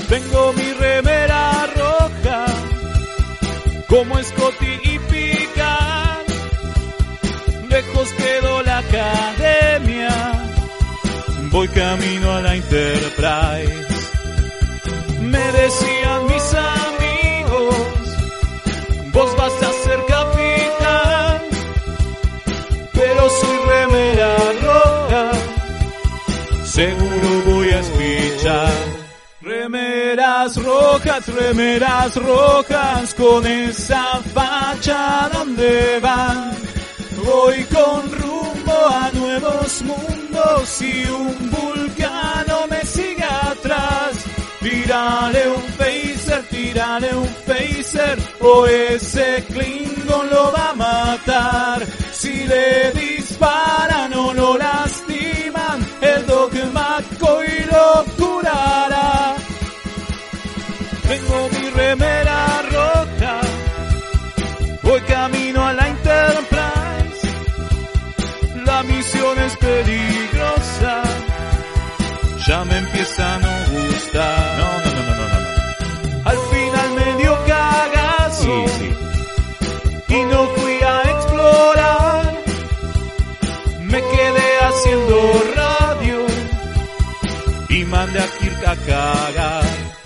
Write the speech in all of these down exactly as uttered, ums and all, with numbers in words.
Tengo mi remera roja, como Scotty y Picard. Lejos quedó la academia, voy camino a la Enterprise. Me decían mis amigos, vos vas a ser capitán, pero soy remera roja, seguro voy a espichar. Remeras rojas, remeras rojas, con esa facha ¿dónde van? Voy con rumbo a nuevos mundos y un vulcano me sigue atrás. Tírale un phaser, tírale un phaser, o ese Klingon lo va a matar. Si le disparan o lo lastiman, el dogma y lo curará. Tengo mi remera roja, voy camino a la Enterprise. La misión es peligrosa, ya me empieza a no gustar. No, no, no, no, no, no. Al final me dio cagazo, sí, sí. Y no fui a explorar. Me quedé haciendo radio y mandé a Kirk a cagar.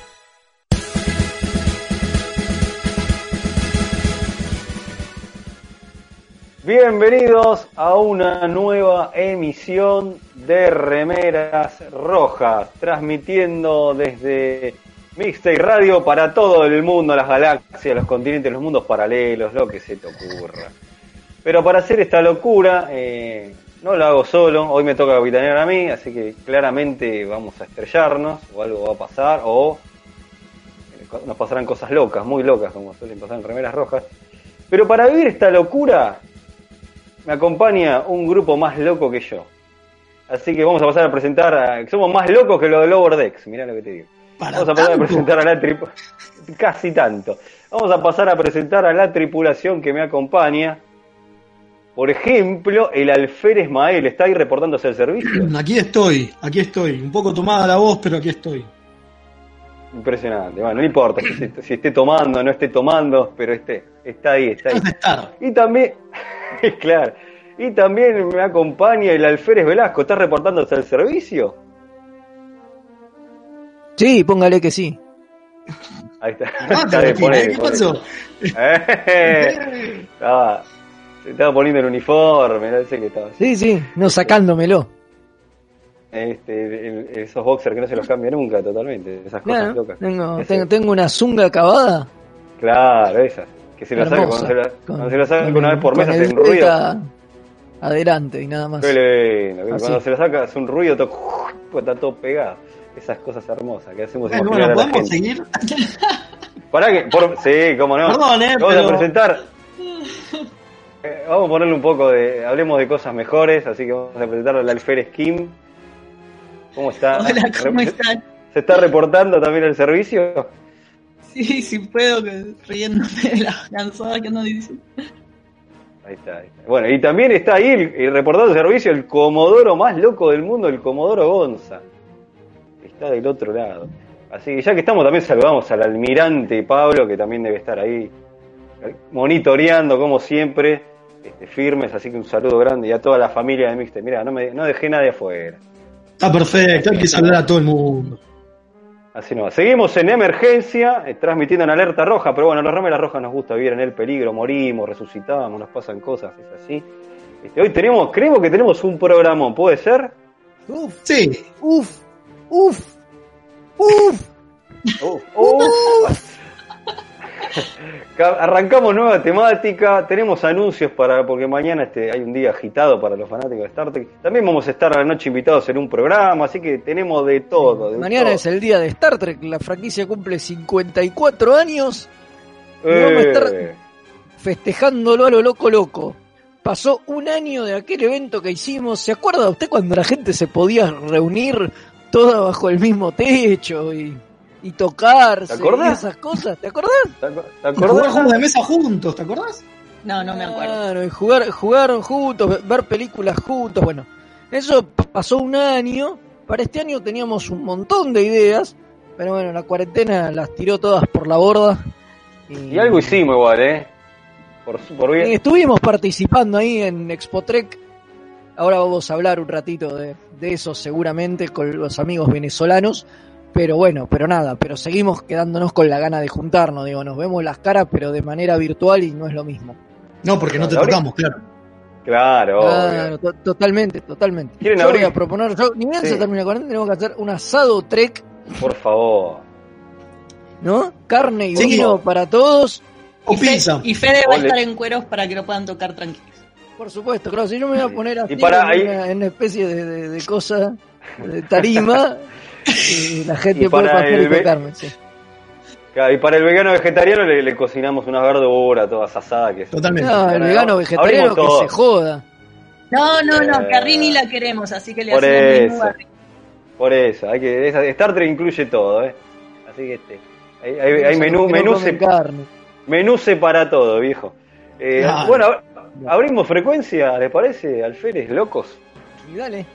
Bienvenidos a una nueva emisión de Remeras Rojas, transmitiendo desde Mixtape Radio para todo el mundo, las galaxias, los continentes, los mundos paralelos, lo que se te ocurra. Pero para hacer esta locura, eh, no lo hago solo, hoy me toca capitanear a mí, así que claramente vamos a estrellarnos, o algo va a pasar, o nos pasarán cosas locas, muy locas, como suelen pasar en Remeras Rojas. Pero para vivir esta locura me acompaña un grupo más loco que yo. Así que vamos a pasar a presentar a... Somos más locos que los de Lower Decks, mirá lo que te digo. ¿Para vamos a pasar tanto? a presentar a la tripulación... Casi tanto. Vamos a pasar a presentar a la tripulación que me acompaña. Por ejemplo, el Alférez Mael. ¿Está ahí reportándose el servicio? Aquí estoy, aquí estoy. Un poco tomada la voz, pero aquí estoy. Impresionante. Bueno, no importa si, si esté tomando o no esté tomando, pero esté, está ahí, está ahí. Y también... Claro. Y también me acompaña el Alférez Velasco. ¿Estás reportándose al servicio? Sí, póngale que sí. Ahí está. Ah, Está de poner, ¿Qué pasó? Eh, estaba, se estaba poniendo el uniforme, no sé qué estaba. Sí, sí, no sacándomelo. Este, el, esos boxers que no se los cambia nunca totalmente. Esas cosas Claro, locas. tengo, Ese- tengo, tengo una zunga acabada. Claro, esas. Que se lo saca Hermosa, cuando se la, con- cuando se lo saca con una el- vez por mes con hace el un ruido. Beta adelante y nada más. Qué lindo. Así. Cuando se lo saca hace un ruido, todo, pues está todo pegado. Esas cosas hermosas que hacemos Bueno, imaginar bueno, a la ¿podemos gente. seguir? Pará que, por, sí, cómo no. Perdón, eh, Vamos pero- a presentar. Eh, vamos a ponerle un poco de. Hablemos de cosas mejores, así que vamos a presentar al Alférez Kim. ¿Cómo está? Hola, ¿cómo están? ¿Se está reportando también el servicio? Sí, sí puedo, que riéndome de la cansada que no dice. Ahí está, ahí está. Bueno, y también está ahí el, el reportado de servicio, el comodoro más loco del mundo, el Comodoro Gonza. Está del otro lado. Así que ya que estamos, también saludamos al almirante Pablo, que también debe estar ahí monitoreando, como siempre, este, firmes. Así que un saludo grande y a toda la familia de Mixtape. Mirá, no, me, no dejé nadie afuera. Está perfecto, hay que saludar a todo el mundo. Así no va. Seguimos en emergencia, eh, transmitiendo en alerta roja, pero bueno, los Remeras Rojas nos gusta vivir en el peligro, morimos, resucitamos, nos pasan cosas, es así. Este, hoy tenemos, creemos que tenemos un programón, ¿puede ser? Uf, Sí, uf, uf, uf. Uh, uh. Arrancamos nueva temática, tenemos anuncios para porque mañana este hay un día agitado para los fanáticos de Star Trek. También vamos a estar a la noche invitados en un programa, así que tenemos de todo. De Mañana todo. es el día de Star Trek, la franquicia cumple cincuenta y cuatro años y Eh, vamos a estar festejándolo a lo loco loco. Pasó un año de aquel evento que hicimos. ¿Se acuerda usted cuando la gente se podía reunir toda bajo el mismo techo y, y tocarse ¿Te acordás? y esas cosas? ¿Te acordás? ¿Te ac- te y jugar acordás? juegos de mesa juntos, ¿te acordás? No, no me acuerdo. Claro, y jugar, jugaron juntos, ver películas juntos. Bueno, eso p- pasó un año. Para este año teníamos un montón de ideas, Pero bueno, la cuarentena las tiró todas por la borda. Y algo hicimos igual, ¿eh? Por, por bien. Estuvimos participando ahí en Expotrek. Ahora vamos a hablar un ratito de, de eso seguramente con los amigos venezolanos. Pero bueno, pero nada, pero seguimos quedándonos con la gana de juntarnos. Digo, nos vemos las caras, pero de manera virtual y no es lo mismo. No, porque no te tocamos, claro. Claro, claro to- totalmente, totalmente. ¿Quieren Yo abrir? voy a proponer, yo, ni bien Sí. se termina la cuarentena, tenemos que hacer un asado trek, Por favor. ¿no? Carne y Sí. vino para todos. O Y, Fe- pizza. y Fede va a Ole. estar en cueros para que lo puedan tocar tranquilos. Por supuesto, claro, si yo me voy a poner así Y para en, ahí- una, en una especie de, de, de cosa, de tarima, y la gente Y puede para pasar el y ve- tocarme, sí. Claro, y para el vegano vegetariano le, le cocinamos unas verduras todas asadas. Que Totalmente. No, el Para- vegano vegetariano abrimos que todo. se joda. No, no, no, Eh, Carrini la queremos, así que le por hacemos menú eso. a- Por eso, hay que, esa- Star Trek incluye todo, ¿eh? Así que este, hay, hay, hay Los menú, que no menú, comen se, carne. menú para todo, viejo. Eh, Claro. Bueno, ab- abrimos frecuencia, ¿les parece, alférez, locos? Y dale.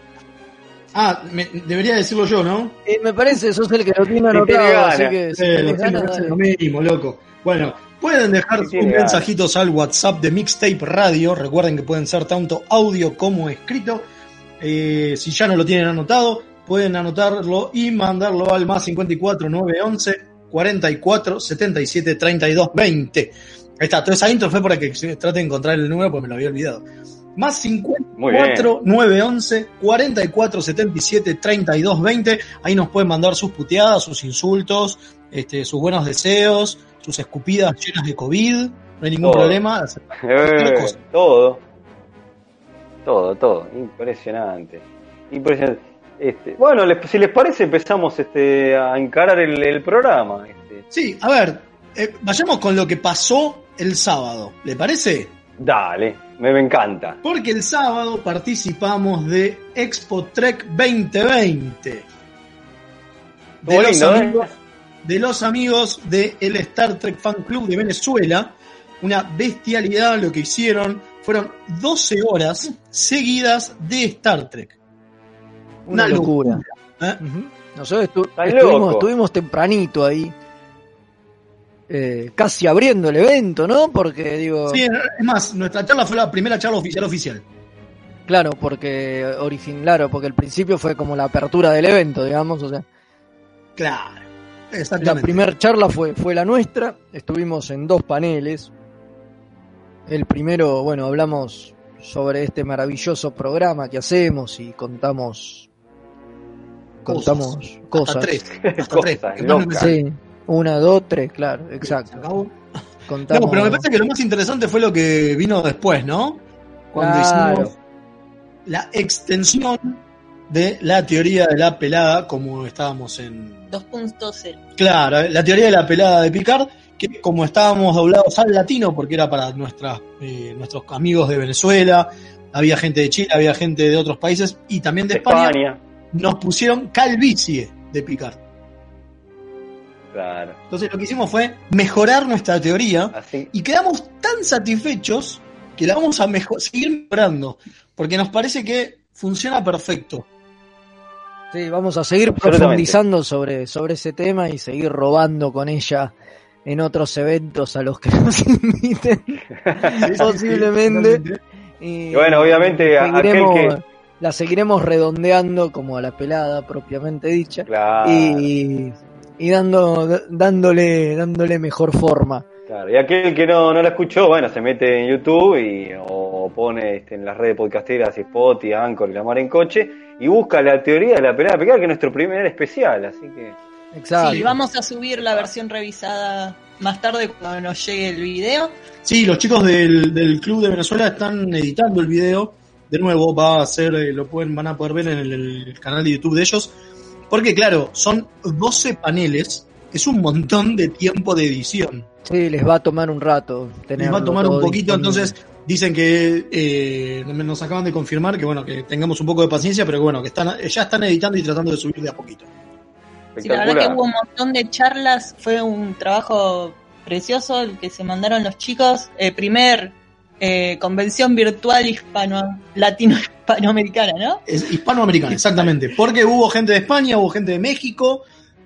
Ah, me- debería decirlo yo, ¿no? Eh, me parece, sos el que lo tiene Si anotado, tiene así ganas. que si Eh, tenés lo, ganas, lo, dale. lo mínimo, loco. Bueno, pueden dejar Sí, sus tiene ganas. mensajitos al WhatsApp de Mixtape Radio. Recuerden que pueden ser tanto audio como escrito. Eh, si ya no lo tienen anotado, pueden anotarlo y mandarlo al más cincuenta y cuatro nueve once cuarenta y cuatro setenta y siete treinta y dos veinte. Ahí está, toda esa intro fue para que trate de encontrar el número porque me lo había olvidado. Más cincuenta y cuatro nueve once cuarenta y cuatro setenta y siete treinta y dos veinte. Ahí nos pueden mandar sus puteadas, sus insultos, este, sus buenos deseos, sus escupidas llenas de COVID. No hay ningún Todo. problema. Eh, cosa. todo. Todo, todo. Impresionante. Impresionante. Este, bueno, les- si les parece, empezamos este, a encarar el, el programa. Este. Sí, a ver, eh, vayamos con lo que pasó el sábado. ¿Le parece? Dale, me, me encanta. Porque el sábado participamos de Expo Trek veinte veinte. De Estuvo los, lindo, ¿eh? amigos, de los amigos del Star Trek Fan Club de Venezuela. Una bestialidad lo que hicieron. Fueron doce horas seguidas de Star Trek. Una Una locura. ¿eh? Ujú. Nosotros estu- Estás estuvimos, loco. estuvimos tempranito ahí, eh, casi abriendo el evento, ¿no? Porque digo, Sí, es más, nuestra charla fue la primera charla oficial oficial. claro, porque origin, claro, porque el principio fue como la apertura del evento, digamos, o sea, Claro, la exactamente. primera charla fue, fue la nuestra, estuvimos en dos paneles. El primero, bueno, hablamos sobre este maravilloso programa que hacemos y contamos contamos cosas. Hasta tres. Hasta Cosas tres. porque locas. más no me- Sí, una, dos, tres, claro, Se exacto. acabó. Contamos, No, pero me parece que lo más interesante fue lo que vino después, ¿no? Cuando Claro. hicimos la extensión de la teoría de la pelada, como estábamos en... dos punto cero. Claro, la teoría de la pelada de Picard, que como estábamos doblados al latino, porque era para nuestras, eh, nuestros amigos de Venezuela, había gente de Chile, había gente de otros países y también de, De España, España. nos pusieron calvicie de Picard. Claro. Entonces lo que hicimos fue mejorar nuestra teoría Así. y quedamos tan satisfechos que la vamos a mejor, seguir mejorando, porque nos parece que funciona perfecto. Sí, vamos a seguir Absolutamente. profundizando sobre, sobre ese tema y seguir robando con ella en otros eventos a los que nos inviten. Posiblemente. totalmente. Y, Y bueno, obviamente, a- seguiremos- aquel que- la seguiremos redondeando como a la pelada propiamente dicha Claro. y, y dando, dándole, dándole mejor forma. Claro, y aquel que no, no la escuchó, bueno, se mete en YouTube y, o pone este, en las redes podcasteras, Spotify, Anchor y La Mar en Coche, y busca la teoría de la pelada de Picard, que es nuestro primer especial, así que... Exacto. Sí, vamos a subir la versión revisada más tarde cuando nos llegue el video. Sí, los chicos del, del Club de Venezuela están editando el video. De nuevo, va a ser, eh, lo pueden, van a poder ver en el, el canal de YouTube de ellos. Porque claro, son doce paneles, es un montón de tiempo de edición. Sí, les va a tomar un rato. Les tenerlo va a tomar un todo poquito, disponible. entonces dicen que eh, nos acaban de confirmar que bueno, que tengamos un poco de paciencia, pero bueno, que están, ya están editando y tratando de subir de a poquito. Sí, la verdad que hubo un montón de charlas, fue un trabajo precioso el que se mandaron los chicos. Eh, primer eh, convención virtual hispano latino hispanoamericana, ¿no? Es hispanoamericana, exactamente. Porque hubo gente de España, hubo gente de México,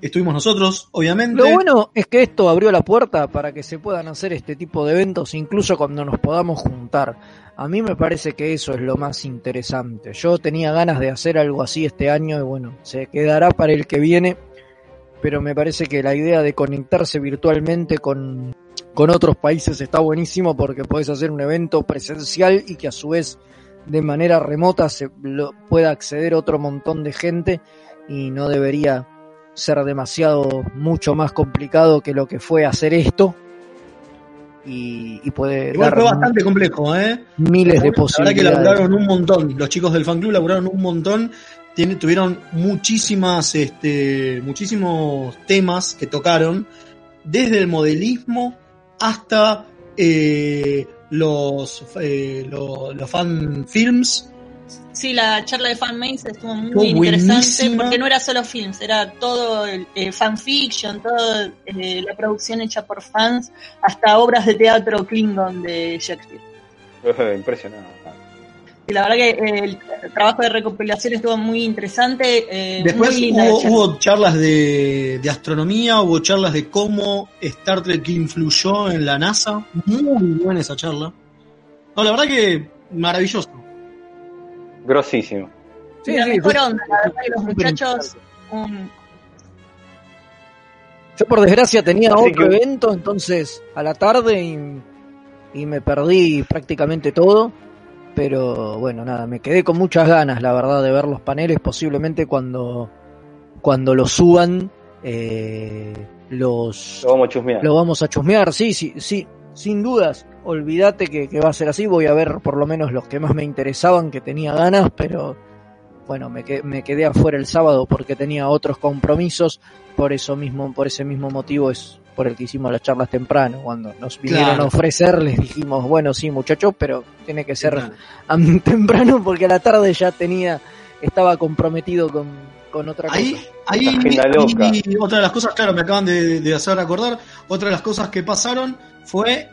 estuvimos nosotros, obviamente. Lo bueno es que esto abrió la puerta para que se puedan hacer este tipo de eventos, incluso cuando nos podamos juntar. A mí me parece que eso es lo más interesante. Yo tenía ganas de hacer algo así este año y bueno, se quedará para el que viene, pero me parece que la idea de conectarse virtualmente con, con otros países está buenísimo porque podés hacer un evento presencial y que a su vez de manera remota se lo, pueda acceder otro montón de gente y no debería ser demasiado mucho más complicado que lo que fue hacer esto y, y puede igual dar fue bastante complejo, ¿eh? miles de La posibilidades. verdad que laburaron un montón, los chicos del fan club laburaron un montón, tiene, tuvieron muchísimas, este, muchísimos temas que tocaron, desde el modelismo hasta eh, los, eh, los, los fan films. Sí, la charla de fanmates estuvo muy Estuvo interesante buenísima. porque no era solo films, era todo el eh, fanfiction, toda eh, la producción hecha por fans, hasta obras de teatro Klingon de Shakespeare. Impresionante. Y la verdad que eh, el trabajo de recopilación estuvo muy interesante. Eh, Después muy linda hubo, la charla. hubo charlas de, de astronomía, hubo charlas de cómo Star Trek influyó en la NASA. Muy buena esa charla. No, la verdad que maravilloso. Grosísimo. Sí, Sí, la sí, mejor fue- onda, la verdad que los súper muchachos... un- Yo por desgracia tenía Así otro que- evento, entonces a la tarde y, y me perdí prácticamente todo, pero bueno, nada, me quedé con muchas ganas, la verdad, de ver los paneles, posiblemente cuando, cuando los suban, eh, los Lo vamos a chusmear. lo vamos a chusmear, sí, sí, sí, sin dudas, olvídate que, que va a ser así, voy a ver por lo menos los que más me interesaban, que tenía ganas, pero bueno, me, que, me quedé afuera el sábado porque tenía otros compromisos, por eso mismo, por ese mismo motivo es por el que hicimos las charlas temprano, cuando nos vinieron Claro. a ofrecer, les dijimos, bueno, sí muchachos, pero tiene que ser Claro. am- temprano porque a la tarde ya tenía, estaba comprometido con, con otra Ahí, cosa. ahí, Agenda loca. y otra de las cosas, claro, me acaban de, de hacer acordar, otra de las cosas que pasaron fue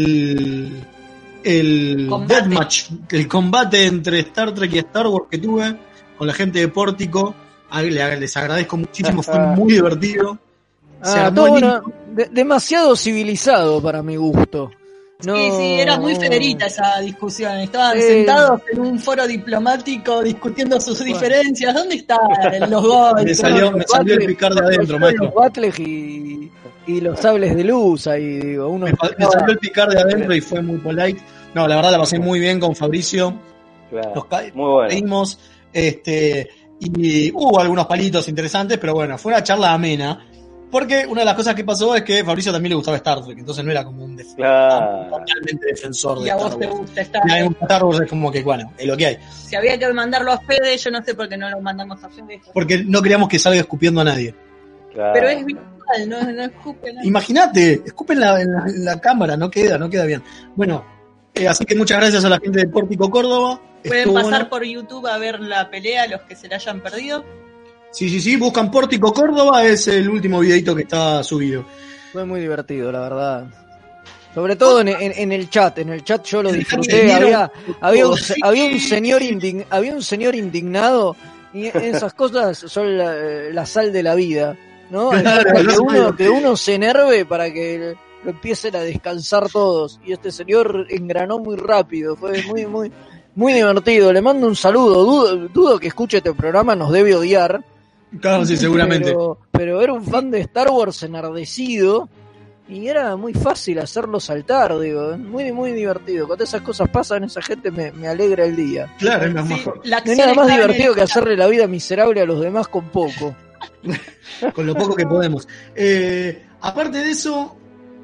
el el Combate. deathmatch, el combate entre Star Trek y Star Wars que tuve con la gente de Pórtico. A- le- Les agradezco muchísimo, fue muy divertido. Se Ah, armó todo lindo. bueno, de- demasiado civilizado para mi gusto. No, Sí, sí, era muy federita esa discusión. Estaban Sí. sentados en un foro diplomático discutiendo sus Bueno. diferencias. ¿Dónde están los goles? Me salió, me salió el picar de adentro, maestro. Los battles y, y los sables de luz ahí, digo, uno Me, me salió el picar de adentro y fue muy polite. No, la verdad la pasé muy bien con Fabricio. Claro. Nos ca- Muy bueno. caímos, este, y hubo algunos palitos interesantes, pero bueno, fue una charla amena. Porque una de las cosas que pasó es que a Fabricio también le gustaba Star Trek, entonces no era como un def- Claro. totalmente defensor de Y a Star vos te Wars. gusta estar. Y a mí me gusta Star Wars, es como que, bueno, es lo que hay. Si había que mandarlo a Fede, yo no sé por qué no lo mandamos a Fede. Porque no queríamos que salga escupiendo a nadie. Claro. Pero es virtual, no, no escupe nada. Imagínate, escupen la, en, la, en la cámara, no queda, no queda bien. Bueno, eh, así que muchas gracias a la gente de Pórtico Córdoba. Pueden Estuvo pasar bueno. por YouTube a ver la pelea, los que se la hayan perdido. Sí, sí, sí, buscan Pórtico Córdoba, es el último videito que está subido. Fue muy divertido, la verdad. Sobre todo en, en, en el chat, en el chat yo lo Se disfruté, dieron había, había, un, sí. había un señor indign, había un señor indignado y esas cosas son la, la sal de la vida, ¿no? Claro, que, no se uno, puede. que uno se enerve para que lo empiecen a descansar todos y este señor engranó muy rápido, fue muy, muy, muy divertido. Le mando un saludo, dudo, dudo que escuche este programa, nos debe odiar. Claro, sí, seguramente. Pero, pero era un fan de Star Wars enardecido y era muy fácil hacerlo saltar, digo, muy muy divertido. Cuando esas cosas pasan, esa gente me, me alegra el día. Claro, es más Sí, mejor. la No hay acción nada más estaba en divertido el que hacerle la vida miserable a los demás con poco. Con lo poco que podemos. Eh, aparte de eso,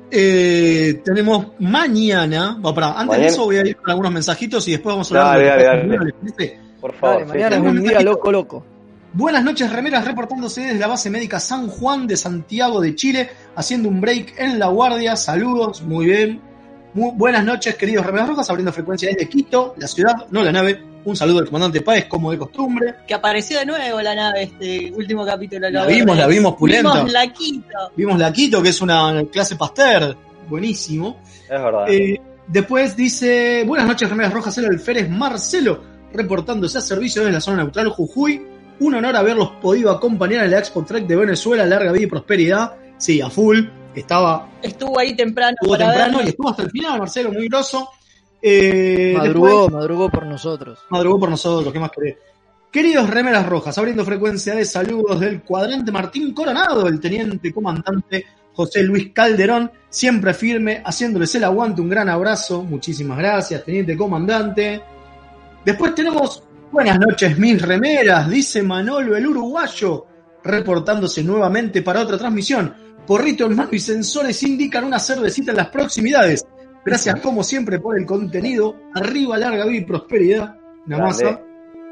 eh, tenemos mañana. Bueno, pará, antes Mañana. de eso voy a ir con algunos mensajes y después vamos a hablar Dale, de dale, lo que dale. pasa en el parece. Por favor. Dale, sí, mañana sí. es un día loco, loco. Buenas noches, remeras, reportándose desde la base médica San Juan de Santiago de Chile, haciendo un break en La Guardia. Saludos, muy bien. Muy buenas noches, queridos remeras rojas, abriendo frecuencia desde Quito, la ciudad, no la nave. Un saludo al comandante Páez, como de costumbre. Que apareció de nuevo la nave este último capítulo. La vimos, la vimos pulenta. Vimos la Quito. Vimos la Quito, que es una clase Pasteur. Buenísimo. Es verdad. Eh, después dice, buenas noches, remeras rojas, el alférez Marcelo, reportándose a servicio desde la zona neutral Jujuy. Un honor haberlos podido acompañar en la Expo Trek de Venezuela. Larga vida y prosperidad. Sí, a full. Estaba, estuvo ahí temprano. Estuvo para temprano verlo. y estuvo hasta el final, Marcelo, muy groso. Eh, madrugó, después, madrugó por nosotros. Madrugó por nosotros, ¿qué más querés? Queridos Remeras Rojas, abriendo frecuencia de saludos del cuadrante Martín Coronado, el teniente comandante José Luis Calderón, siempre firme, haciéndoles el aguante. Un gran abrazo, muchísimas gracias, teniente comandante. Después tenemos, buenas noches, mis remeras, dice Manolo el uruguayo, reportándose nuevamente para otra transmisión. Porrito en mano y sensores indican una cervecita en las proximidades. Gracias como siempre por el contenido. Arriba, larga vida y prosperidad. Una masa.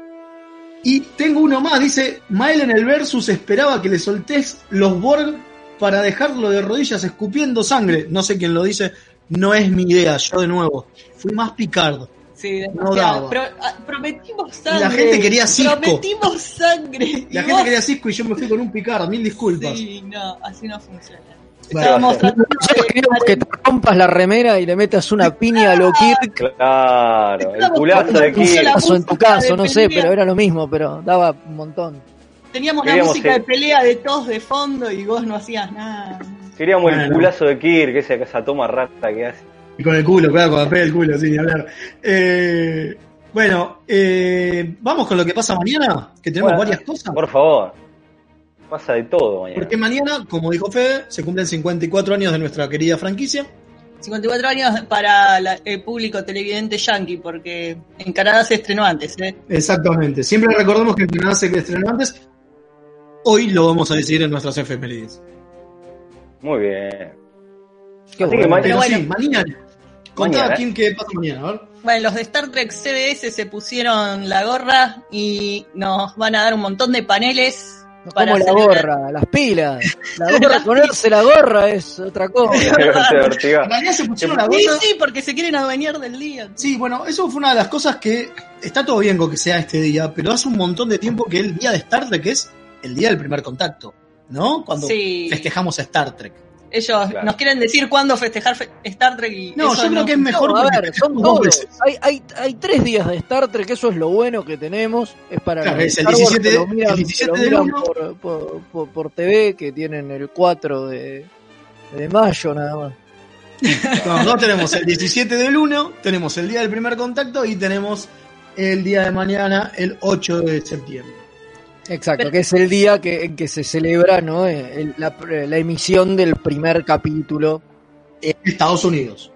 Y tengo uno más, dice Mael en el Versus esperaba que le soltés los Borg para dejarlo de rodillas escupiendo sangre. No sé quién lo dice, no es mi idea, yo de nuevo. Fui más picardo. Sí, no daba. Pro, prometimos sangre. Y la gente quería Cisco. Prometimos sangre. La gente vos... quería Cisco y yo me fui con un picardo, mil disculpas. Sí, no, así no funciona. Bueno, nosotros queríamos que te rompas la remera y le metas una piña a lo Kirk. Claro, el culazo de Kirk. En tu caso, no sé, pero era lo mismo, pero daba un montón. Teníamos la música de pelea de todos de fondo y vos no hacías nada. Queríamos bueno, el culazo de Kirk, esa, esa toma rata que hace. Y con el culo, claro, cuando pega el culo, sí, hablar. Eh, bueno, eh, vamos con lo que pasa mañana, que tenemos bueno, varias cosas. Por favor. Pasa de todo mañana. Porque mañana, como dijo Fede, se cumplen cincuenta y cuatro años de nuestra querida franquicia. cincuenta y cuatro años para la, el público televidente yankee, porque en Canadá se estrenó antes. ¿eh? Exactamente. Siempre recordemos que en Canadá se estrenó antes. Hoy lo vamos a decidir en nuestras efemérides. Muy bien. Qué Así bueno. que mañana, bueno, sí, mañana. Contá a quién qué pasa mañana, a ver. Bueno, los de Star Trek C B S se pusieron la gorra y nos van a dar un montón de paneles. Como la gorra, las pilas. La gorra, ponerse la gorra es otra cosa. Mañana se pusieron la gorra. Sí, sí, porque se quieren adueñar del día. Sí, bueno, eso fue una de las cosas que está todo bien con que sea este día, pero hace un montón de tiempo que el día de Star Trek es el día del primer contacto, ¿no? Cuando sí. festejamos a Star Trek. Ellos claro. nos quieren decir cuándo festejar fe- Star Trek y no, yo creo no... que es mejor. No, a ver, son todos. Hay, hay, hay tres días de Star Trek, eso es lo bueno que tenemos. Es para claro, es el diecisiete, lo miran, el diecisiete del uno por, por, por, por T V, que tienen el cuatro de, de mayo nada más. No, no tenemos el diecisiete del uno, tenemos el día del primer contacto y tenemos el día de mañana, el ocho de septiembre. Exacto, Pero, que es el día que, en que se celebra, ¿no? El, la, la emisión del primer capítulo en Estados Unidos.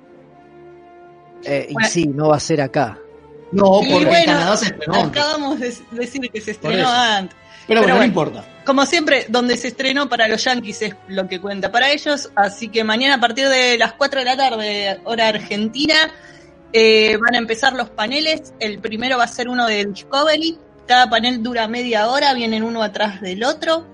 Eh, bueno, y sí, no va a ser acá. No, sí, porque bueno, en Canadá se estrenó. Acabamos de decir que se estrenó antes. Pero, Pero bueno, no importa. Como siempre, donde se estrenó para los yankees es lo que cuenta para ellos. Así que mañana a partir de las cuatro de la tarde, hora argentina, eh, van a empezar los paneles. El primero va a ser uno de Discovery. Cada panel dura media hora, vienen uno atrás del otro.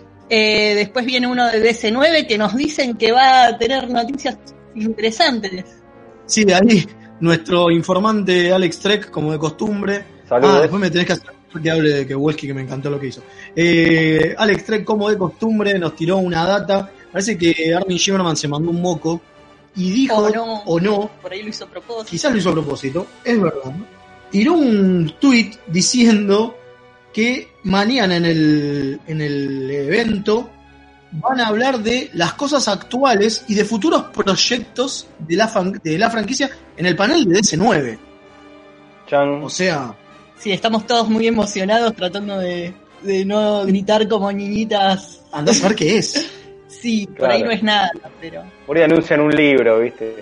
Eh, después viene uno de D C nueve que nos dicen que va a tener noticias interesantes. Sí, ahí nuestro informante Alex Trek, como de costumbre. Saludos. Ah, después me tenés que hacer que hable de Kowalski, que me encantó lo que hizo. Eh, Alex Trek, como de costumbre, nos tiró una data. Parece que Armin Shimerman se mandó un moco y dijo, o no, o no, por ahí lo hizo a propósito. Quizás lo hizo a propósito, es verdad, ¿no? Tiró un tweet diciendo que mañana en el, en el evento van a hablar de las cosas actuales y de futuros proyectos de la, fan, de la franquicia en el panel de D C nueve. Chan. O sea... Sí, estamos todos muy emocionados tratando de, de no gritar como niñitas. Andá a saber qué es. Sí, claro. Por ahí no es nada, pero... Por ahí anuncian un libro, ¿viste?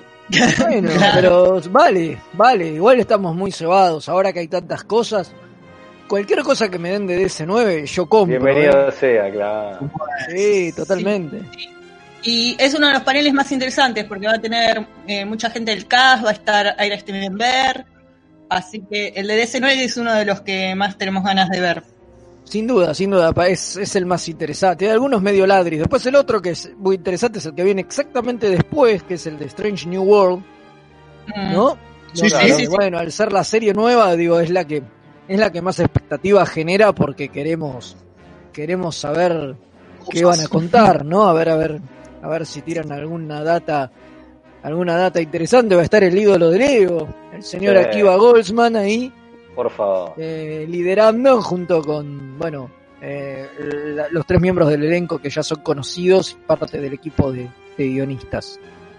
Bueno, claro. Pero vale, vale, igual estamos muy cebados, ahora que hay tantas cosas, cualquier cosa que me den de D C nueve, yo compro. Bienvenido ¿eh? sea, claro. Sí, totalmente. Sí, sí. Y es uno de los paneles más interesantes, porque va a tener eh, mucha gente del cast, va a estar Ira Stevenberg, así que el de D C nueve es uno de los que más tenemos ganas de ver. Sin duda, sin duda, es, es el más interesante. Hay algunos medio ladris. Después el otro que es muy interesante es el que viene exactamente después, que es el de Strange New World, ¿no? Sí, claro, sí, sí. Bueno, al ser la serie nueva, digo, es la que es la que más expectativa genera porque queremos queremos saber qué van a contar, ¿no? A ver, a ver, a ver si tiran alguna data, alguna data interesante. Va a estar el ídolo del Ego, el señor sí. Akiva Goldsman ahí. Por favor. Eh, liderando junto con, bueno, eh, la, los tres miembros del elenco que ya son conocidos y parte del equipo de, de guionistas.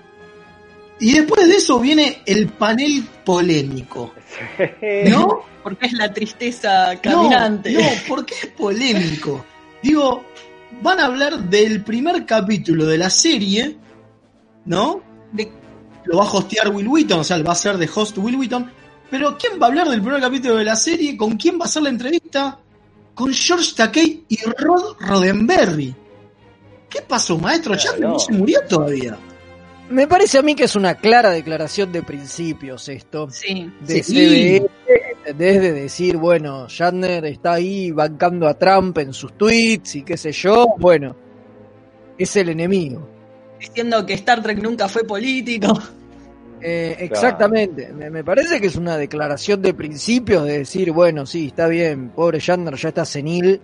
Y después de eso viene el panel polémico, ¿no? Porque es la tristeza caminante. No, no, ¿por qué es polémico? Digo, van a hablar del primer capítulo de la serie, ¿no? De... Lo va a hostear Will Wheaton, o sea, va a ser de host Will Wheaton. Pero ¿quién va a hablar del primer capítulo de la serie? ¿Con quién va a ser la entrevista? Con George Takei y Rod Roddenberry. ¿Qué pasó, maestro? Ya no. no se murió todavía. Me parece a mí que es una clara declaración de principios esto. Sí. De sí. C B S, ¿entendés? De decir, bueno, Shatner está ahí bancando a Trump en sus tweets y qué sé yo. Bueno, es el enemigo. Diciendo que Star Trek nunca fue político. Eh, exactamente. Me, me parece que es una declaración de principios de decir, bueno, sí, está bien, pobre Shatner ya está senil.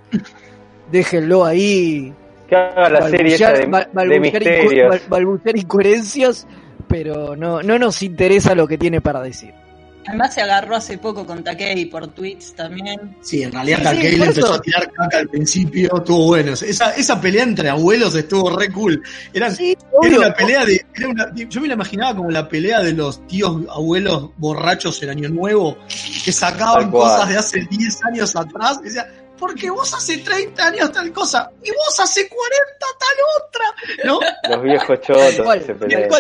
Déjenlo ahí. Que haga la serie esa de, bal, de misterios. Bal, balbucear incoherencias, pero no, no nos interesa lo que tiene para decir. Además se agarró hace poco con Takei por tweets también. Sí, en realidad sí, Takei sí, le empezó a tirar caca al principio, estuvo bueno. Esa, esa pelea entre abuelos estuvo re cool. Era, sí, era una pelea de... Era una, yo me la imaginaba como la pelea de los tíos abuelos borrachos en Año Nuevo, que sacaban cosas de hace diez años atrás, y decían, porque vos hace treinta años tal cosa, y vos hace cuarenta tal otra, ¿no? Los viejos chotos se pelean.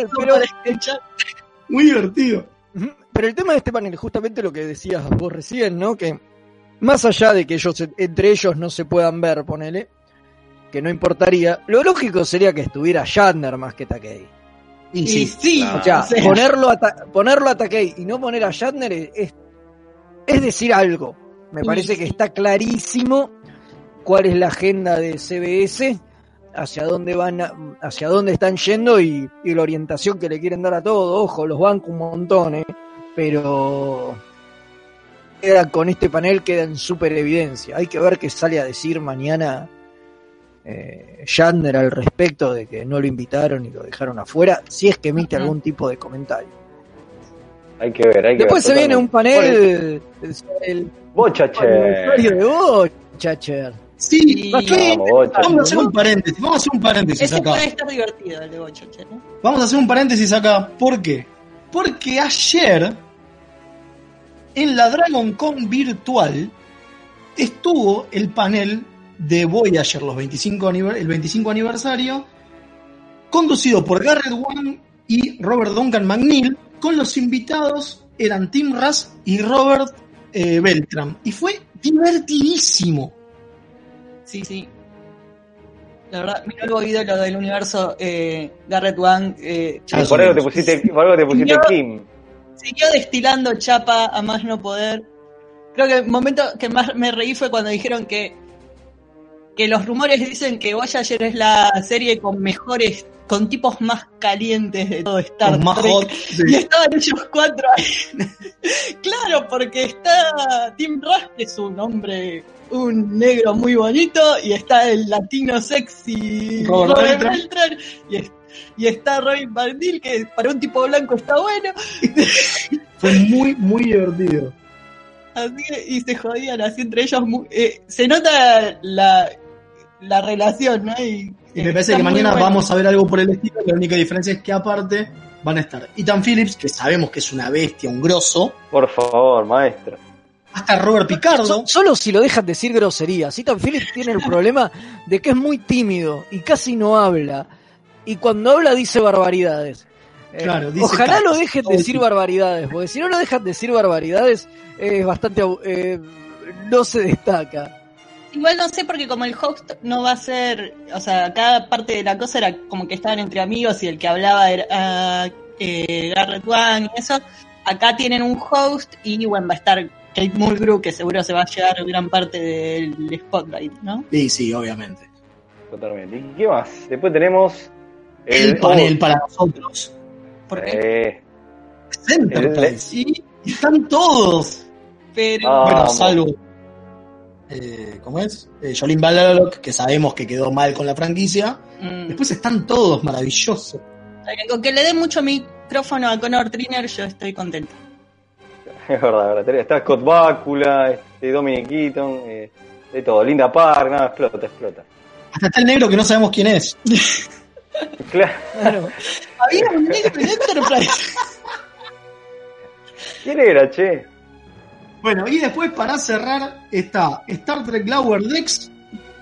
Muy divertido. Pero el tema de este panel, justamente lo que decías vos recién, ¿no? Que más allá de que ellos entre ellos no se puedan ver, ponele, que no importaría, lo lógico sería que estuviera Shatner más que Takei. Y sí, sí, o sea, sí. Ponerlo, a ta- ponerlo a Takei y no poner a Shatner es, es decir algo. Me parece que está clarísimo cuál es la agenda de C B S, hacia dónde van, a, hacia dónde están yendo y, y la orientación que le quieren dar a todo. Ojo, los banco un montón, ¿eh? Pero queda, con este panel queda en súper evidencia. Hay que ver qué sale a decir mañana eh, Shatner al respecto de que no lo invitaron y lo dejaron afuera, si es que emite uh-huh. algún tipo de comentario. Hay que ver, hay que Después ver. se viene un panel el, el Bochacher. de Bochacher. Sí, Vamos, vamos a hacer un paréntesis, vamos a hacer un paréntesis Ese acá. puede estar divertido el de Bochacher, ¿eh? Vamos a hacer un paréntesis acá. ¿Por qué? Porque ayer en la Dragon Con virtual estuvo el panel de Voyager, los veinticinco, el veinticinco aniversario, conducido por Garrett Wang y Robert Duncan McNeil. Con los invitados eran Tim Russ y Robert eh, Beltram. Y fue divertidísimo. Sí, sí. La verdad, mi nuevo ídolo del universo, eh, Garrett Wang. Eh, ah, por algo te pusiste, por algo te pusiste siguió, Kim. Siguió destilando chapa a más no poder. Creo que el momento que más me reí fue cuando dijeron que, que los rumores dicen que Voyager es la serie con mejores, con tipos más calientes de todo Star Trek. Más hot, sí. Y estaban ellos cuatro ahí. Claro, porque está Tim Russ, que es un hombre, un negro muy bonito, y está el latino sexy Robert, Robert Beltran, y, y está Robin Van Dil, que para un tipo blanco está bueno. Fue muy, muy divertido. Así que, y se jodían así entre ellos. Muy, eh, se nota la, la relación, ¿no? Y, y me parece que mañana bueno. vamos a ver algo por el estilo. La única diferencia es que aparte van a estar Ethan Phillips, que sabemos que es una bestia, un grosso. Por favor, maestro. Hasta Robert Picardo. So, solo si lo dejan decir groserías. Ethan Phillips tiene el problema de que es muy tímido y casi no habla. Y cuando habla dice barbaridades. Claro, eh, dice ojalá caca, lo dejen de decir barbaridades, porque si no lo dejan decir barbaridades es bastante eh, no se destaca. Igual no sé, porque como el host no va a ser, o sea, cada parte de la cosa era como que estaban entre amigos y el que hablaba era uh, eh, Garrett Wang y eso. Acá tienen un host y bueno, va a estar Kate Mulgrew, que seguro se va a llevar gran parte del spotlight, ¿no? Sí, sí, obviamente. Totalmente. ¿Y qué más? Después tenemos el, el panel oh. para nosotros. ¿Por qué? Eh, Enterprise. Y están todos. Pero ah, bueno, salvo eh, ¿cómo es? Eh, Jolene Balalock, que sabemos que quedó mal con la franquicia. Mm. Después están todos maravillosos. Con que le den mucho micrófono a Connor Trinner yo estoy contento. Es verdad, verdad. Está Scott Bakula, este, Dominic Keaton, eh, de todo. Linda Park, nada, explota, explota. Hasta está el negro que no sabemos quién es. Claro. Claro. Había un negro en Enterprise. ¿Quién era, che? Bueno, y después para cerrar está Star Trek Lower Decks.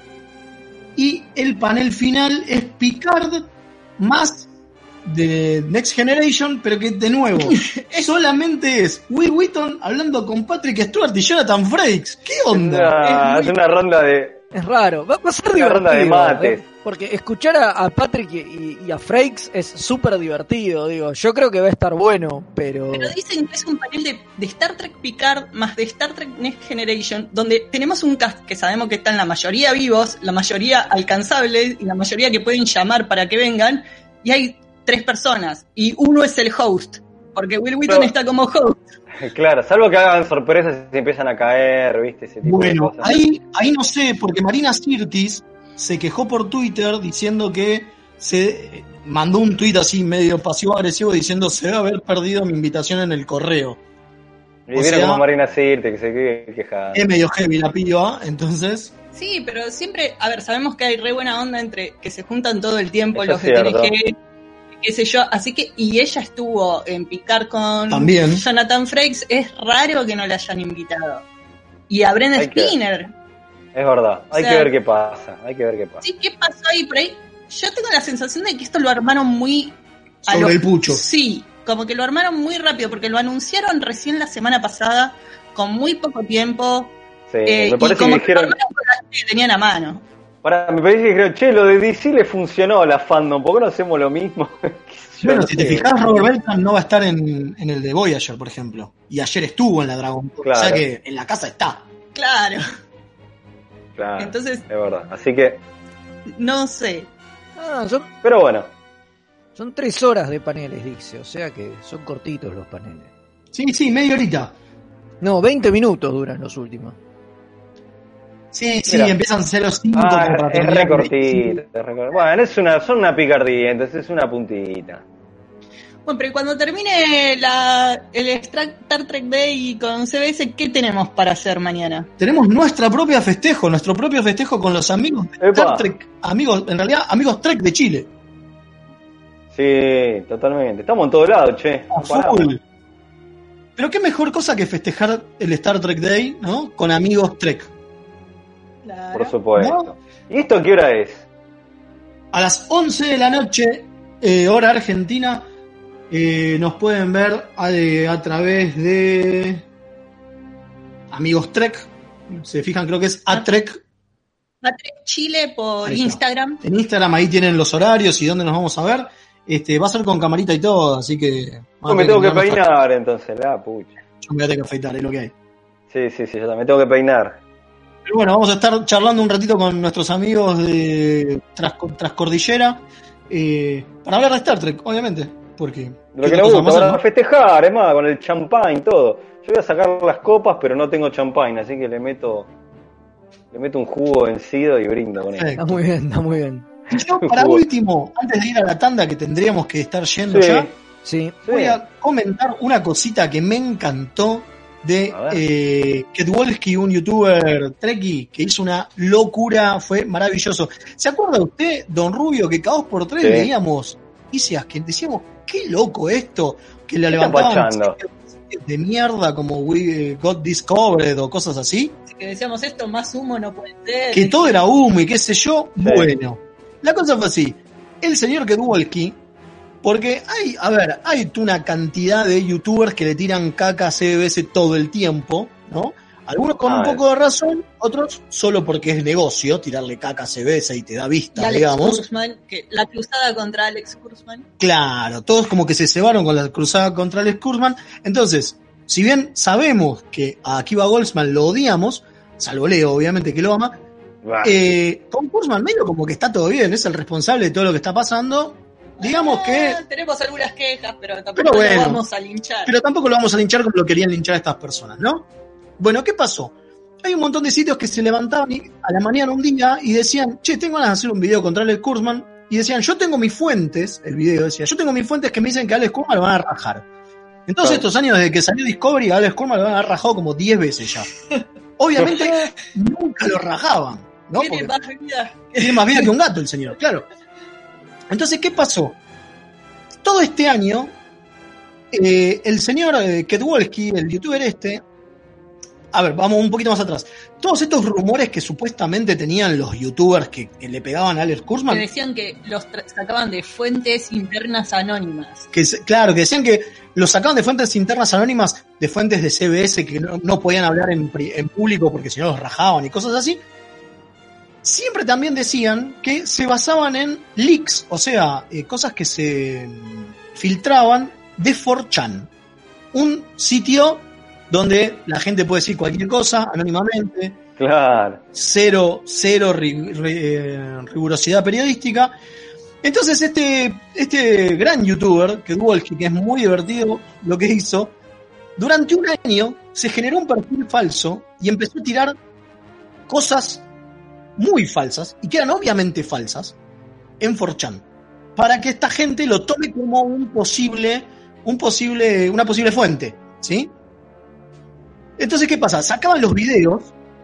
Y el panel final es Picard más de Next Generation, pero que de nuevo solamente es Will Wheaton hablando con Patrick Stewart y Jonathan Frakes. ¿Qué onda? Una, es una ronda de. Es raro, va, va a ser Una divertido. ronda de mates. ¿eh? Porque escuchar a, a Patrick y, y a Frakes es súper divertido, digo. Yo creo que va a estar bueno, pero... Pero dicen que es un panel de, de Star Trek Picard más de Star Trek Next Generation, donde tenemos un cast que sabemos que están la mayoría vivos, la mayoría alcanzables y la mayoría que pueden llamar para que vengan, y hay tres personas, y uno es el host, porque Will Wheaton Pero- está como host. Claro, salvo que hagan sorpresas y se empiezan a caer, ¿viste? Ese tipo de Bueno, cosas. ahí, ahí no sé, porque Marina Sirtis se quejó por Twitter diciendo que se mandó un tuit así medio pasivo-agresivo diciendo se debe haber perdido mi invitación en el correo. Y o vieron sea- como Marina Sirte, que se que- queja. Es medio heavy la piba, entonces... Sí, pero siempre, a ver, sabemos que hay re buena onda entre que se juntan todo el tiempo Eso los es de cierto. T N G, qué sé yo, así que, y ella estuvo en Picard con También. Jonathan Frakes, es raro que no la hayan invitado. Y a Brenda Hay que- Spinner. Es verdad, hay O sea- que ver qué pasa, hay que ver qué pasa. Sí, ¿qué pasó ahí por ahí? Yo tengo la sensación de que esto lo armaron muy... a Sobre lo- el pucho. Sí, como que lo armaron muy rápido, porque lo anunciaron recién la semana pasada, con muy poco tiempo, Sí, eh, me y parece que como que lo dijeron, armaron con las que tenían a mano. pará, me parece que dijeron, che, lo de D C le funcionó a la fandom, ¿por qué no hacemos lo mismo? Qué sé yo, Bueno, no si te sé. fijas, Robert Beltran no va a estar en, en el de Voyager, por ejemplo. Y ayer estuvo en la Dragon Ball. Claro. O sea que en la casa está. Claro, Claro, entonces, es verdad, así que, no sé. Ah, son, pero bueno, son tres horas de paneles, dice. O sea que son cortitos los paneles. Sí, sí, media horita. No, veinte minutos duran los últimos. Sí, sí, Mira. empiezan cero cinco ah, como para es terminar re con cortito, veinticinco. es re cortito. Bueno, es una, son una picardía, entonces es una puntita. Bueno, pero cuando termine la, el Star Trek Day con C B S, ¿qué tenemos para hacer mañana? Tenemos nuestra propia festejo, nuestro propio festejo con los amigos de Epa. Star Trek, amigos, en realidad amigos Trek de Chile. Sí, totalmente, estamos en todos lados, che. A no paramos. full. Pero qué mejor cosa que festejar el Star Trek Day, ¿no? Con amigos Trek. Claro. Por supuesto. ¿No? ¿Y esto qué hora es? A las once de la noche, eh, hora argentina, eh, nos pueden ver a, de- a través de Amigos Trek. Se fijan, creo que es a Trek Patrick Chile por Ahí está. Instagram. en Instagram. Ahí tienen los horarios y dónde nos vamos a ver. Este, va a ser con camarita y todo, así que... No, me tengo que entrar nuestra- peinar entonces, la pucha. Yo me voy a tener que afeitar, es lo que hay. Sí, sí, sí, yo también tengo que peinar. Pero bueno, vamos a estar charlando un ratito con nuestros amigos de Tras, Trascordillera eh, para hablar de Star Trek, obviamente. Porque Lo que nos cosa gusta, vamos a para hacer, festejar, es más, con el champagne, todo. Yo voy a sacar las copas, pero no tengo champagne, así que le meto le meto un jugo vencido y brindo con él. Perfecto. Está muy bien, está muy bien. ¿no? Yo, para último, antes de ir a la tanda que tendríamos que estar yendo Sí, ya, Sí. sí. voy a comentar una cosita que me encantó de A ver. eh, Ketwolski, un youtuber treki que hizo una locura, fue maravilloso. ¿Se acuerda usted, Don Rubio, que cada dos por tres Sí. veíamos noticias que decíamos, qué loco esto, que le ¿Qué está levantaban pachando? de mierda como We Got Discovered o cosas así? Así que decíamos esto, más humo no puede ser. Que todo era humo y qué sé yo. Sí. Bueno, la cosa fue así. El señor Kedwolski, porque hay, a ver, hay una cantidad de youtubers que le tiran caca a C B S todo el tiempo, ¿no? Algunos con Ah, un poco de razón, otros solo porque es negocio, tirarle caca a C B S y te da Y vista, Alex digamos. Kurzman, que la cruzada contra Alex Kurzman. Claro, todos como que se cebaron con la cruzada contra Alex Kurzman. Entonces, si bien sabemos que a Akiva Goldsman lo odiamos, salvo Leo, obviamente, que lo ama, Bah. Eh, con Kurzman medio como que está todo bien, es el responsable de todo lo que está pasando. Digamos que, Ah, tenemos algunas quejas, pero tampoco Pero bueno. lo vamos a linchar. pero tampoco lo vamos a linchar como lo querían linchar a estas personas, ¿no? Bueno, ¿qué pasó? Hay un montón de sitios que se levantaban y- a la mañana un día y decían, che, tengo ganas de hacer un video contra Alex Kurzman. Y decían, yo tengo mis fuentes, el video decía, yo tengo mis fuentes que me dicen que a Alex Kurzman lo van a rajar. En todos estos años desde que salió Discovery, a Alex Kurtzman lo han rajado como diez veces ya. Obviamente nunca lo rajaban, ¿no? Tiene más vida. Tiene más vida que un gato el señor, claro. Entonces, ¿qué pasó? Todo este año, eh, el señor eh, Kedwolski, el youtuber este, a ver, vamos un poquito más atrás. Todos estos rumores que supuestamente tenían los youtubers que, que le pegaban a Alex Kurtzman. Que decían que los tra- sacaban de fuentes internas anónimas. Que, claro, que decían que los sacaban de fuentes internas anónimas, de fuentes de C B S que no, no podían hablar en, en público porque si no los rajaban y cosas así. Siempre también decían que se basaban en leaks, o sea, eh, cosas que se filtraban de cuatro chan, un sitio donde la gente puede decir cualquier cosa anónimamente, Claro. cero, cero ri- ri- rigurosidad periodística. Entonces este, este gran youtuber, Kedwolski, que es muy divertido lo que hizo, durante un año se generó un perfil falso y empezó a tirar cosas muy falsas, y que eran obviamente falsas, en cuatro chan, para que esta gente lo tome como un posible, un posible, una posible fuente, ¿sí? Entonces, ¿qué pasa? Sacaban los videos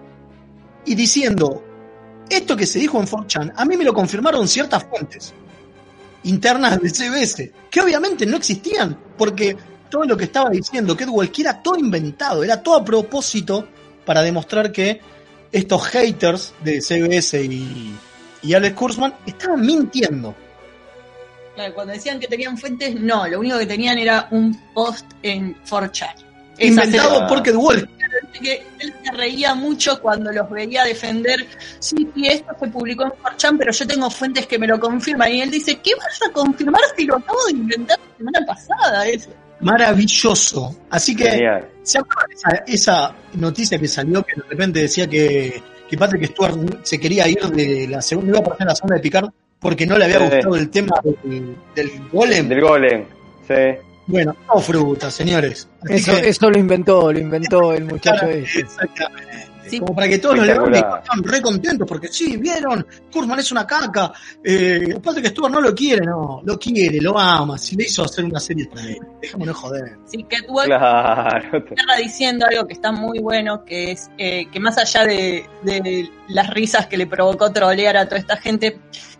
y diciendo, esto que se dijo en cuatro chan, a mí me lo confirmaron ciertas fuentes internas de C B S, que obviamente no existían, porque todo lo que estaba diciendo Kedwolski era todo inventado, era todo a propósito para demostrar que estos haters de C B S y, y Alex Kurtzman estaban mintiendo. Claro, cuando decían que tenían fuentes, no, lo único que tenían era un post en cuatro chan. Inventado Esa- por Kedwolski. Que él se reía mucho cuando los veía defender. Sí, sí, esto se publicó en cuatro chan, pero yo tengo fuentes que me lo confirman. Y él dice, ¿qué vas a confirmar si lo acabo de inventar la semana pasada? Eso. Maravilloso. Así que, Genial. ¿se acuerdan de esa, esa noticia que salió que de repente decía que, que Patrick Stewart se quería ir de la segunda, iba a aparecer en la segunda de Picard porque no le había Sí. gustado el tema del, del golem? Del golem. Sí. Bueno, no fruta, señores. Así Eso, que- eso lo inventó, lo inventó el muchacho este. Exactamente. Sí. Como para que todos los leones Espectacular. están re contentos porque sí, vieron, Kurtzman es una caca, eh, Patrick Stewart no lo quiere, no, lo quiere, lo ama, si le hizo hacer una serie para él, dejémonos joder. Sí, Kedwolski Claro. estaba diciendo algo que está muy bueno, que es eh, que más allá de, de las risas que le provocó trolear a toda esta gente,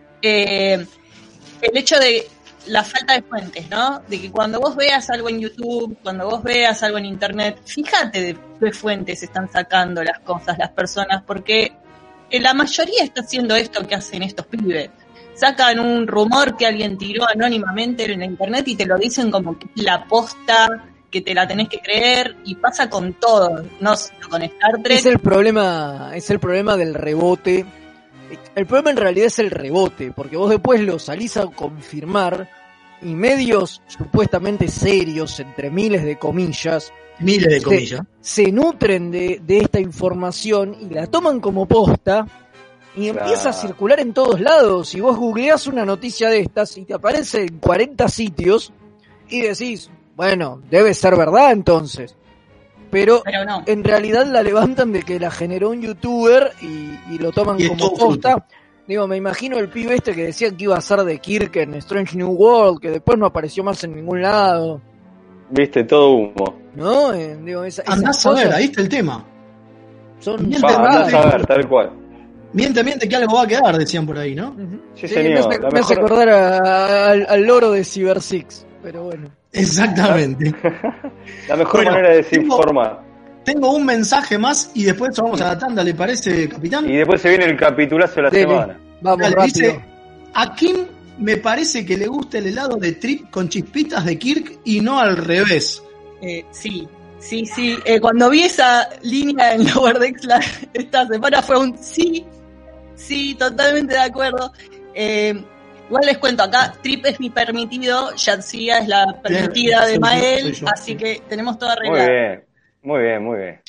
eh, el hecho de la falta de fuentes, ¿no? De que cuando vos veas algo en YouTube, cuando vos veas algo en Internet, fíjate de qué fuentes están sacando las cosas las personas, porque eh, la mayoría está haciendo esto que hacen estos pibes. Sacan un rumor que alguien tiró anónimamente en la Internet y te lo dicen como que es la posta, que te la tenés que creer, y pasa con todo, no solo con Star Trek. Es el problema, es el problema del rebote. El problema en realidad es el rebote, porque vos después lo salís a confirmar y medios supuestamente serios, entre miles de comillas, Miles de Sí. comillas. se nutren de, de esta información y la toman como posta y Claro. empieza a circular en todos lados. Y vos googleás una noticia de estas y te aparece en cuarenta sitios y decís, bueno, debe ser verdad entonces. Pero Pero no. en realidad la levantan de que la generó un youtuber y, y lo toman Y es como todo posta. fruta. Digo, me imagino el pibe este que decía que iba a ser de Kirk en Strange New World, que después no apareció más en ningún lado, Viste, todo humo. ¿no? Eh, digo, esa, esas Andás a ver, cosas ahí está el tema. son Bien, Va, verdad, andás a ver, tal cual. Miente, miente que algo va a quedar, decían por ahí, ¿no? Ujú. Sí, Sí, señor. me hace, La me hace mejor- acordar a- a- al, al loro de Cyber Six, pero bueno. Exactamente. La mejor Bueno, manera de tengo- desinformar. Tengo un mensaje más y después vamos a la tanda, ¿le parece, capitán? Y después se viene el capitulazo de la Dele. semana. Vamos Dale, rápido. dice, a Kim me parece que le gusta el helado de Trip con chispitas de Kirk y no al revés. Eh, sí, sí, sí. Eh, cuando vi esa línea en Lower Decks la- esta semana fue un sí, sí, totalmente de acuerdo. Eh, igual les cuento, acá Trip es mi permitido, Yatsia es la permitida Bien, de soy yo, Mael, soy yo, así sí. que tenemos todo Muy arreglado. bien, muy bien, muy bien.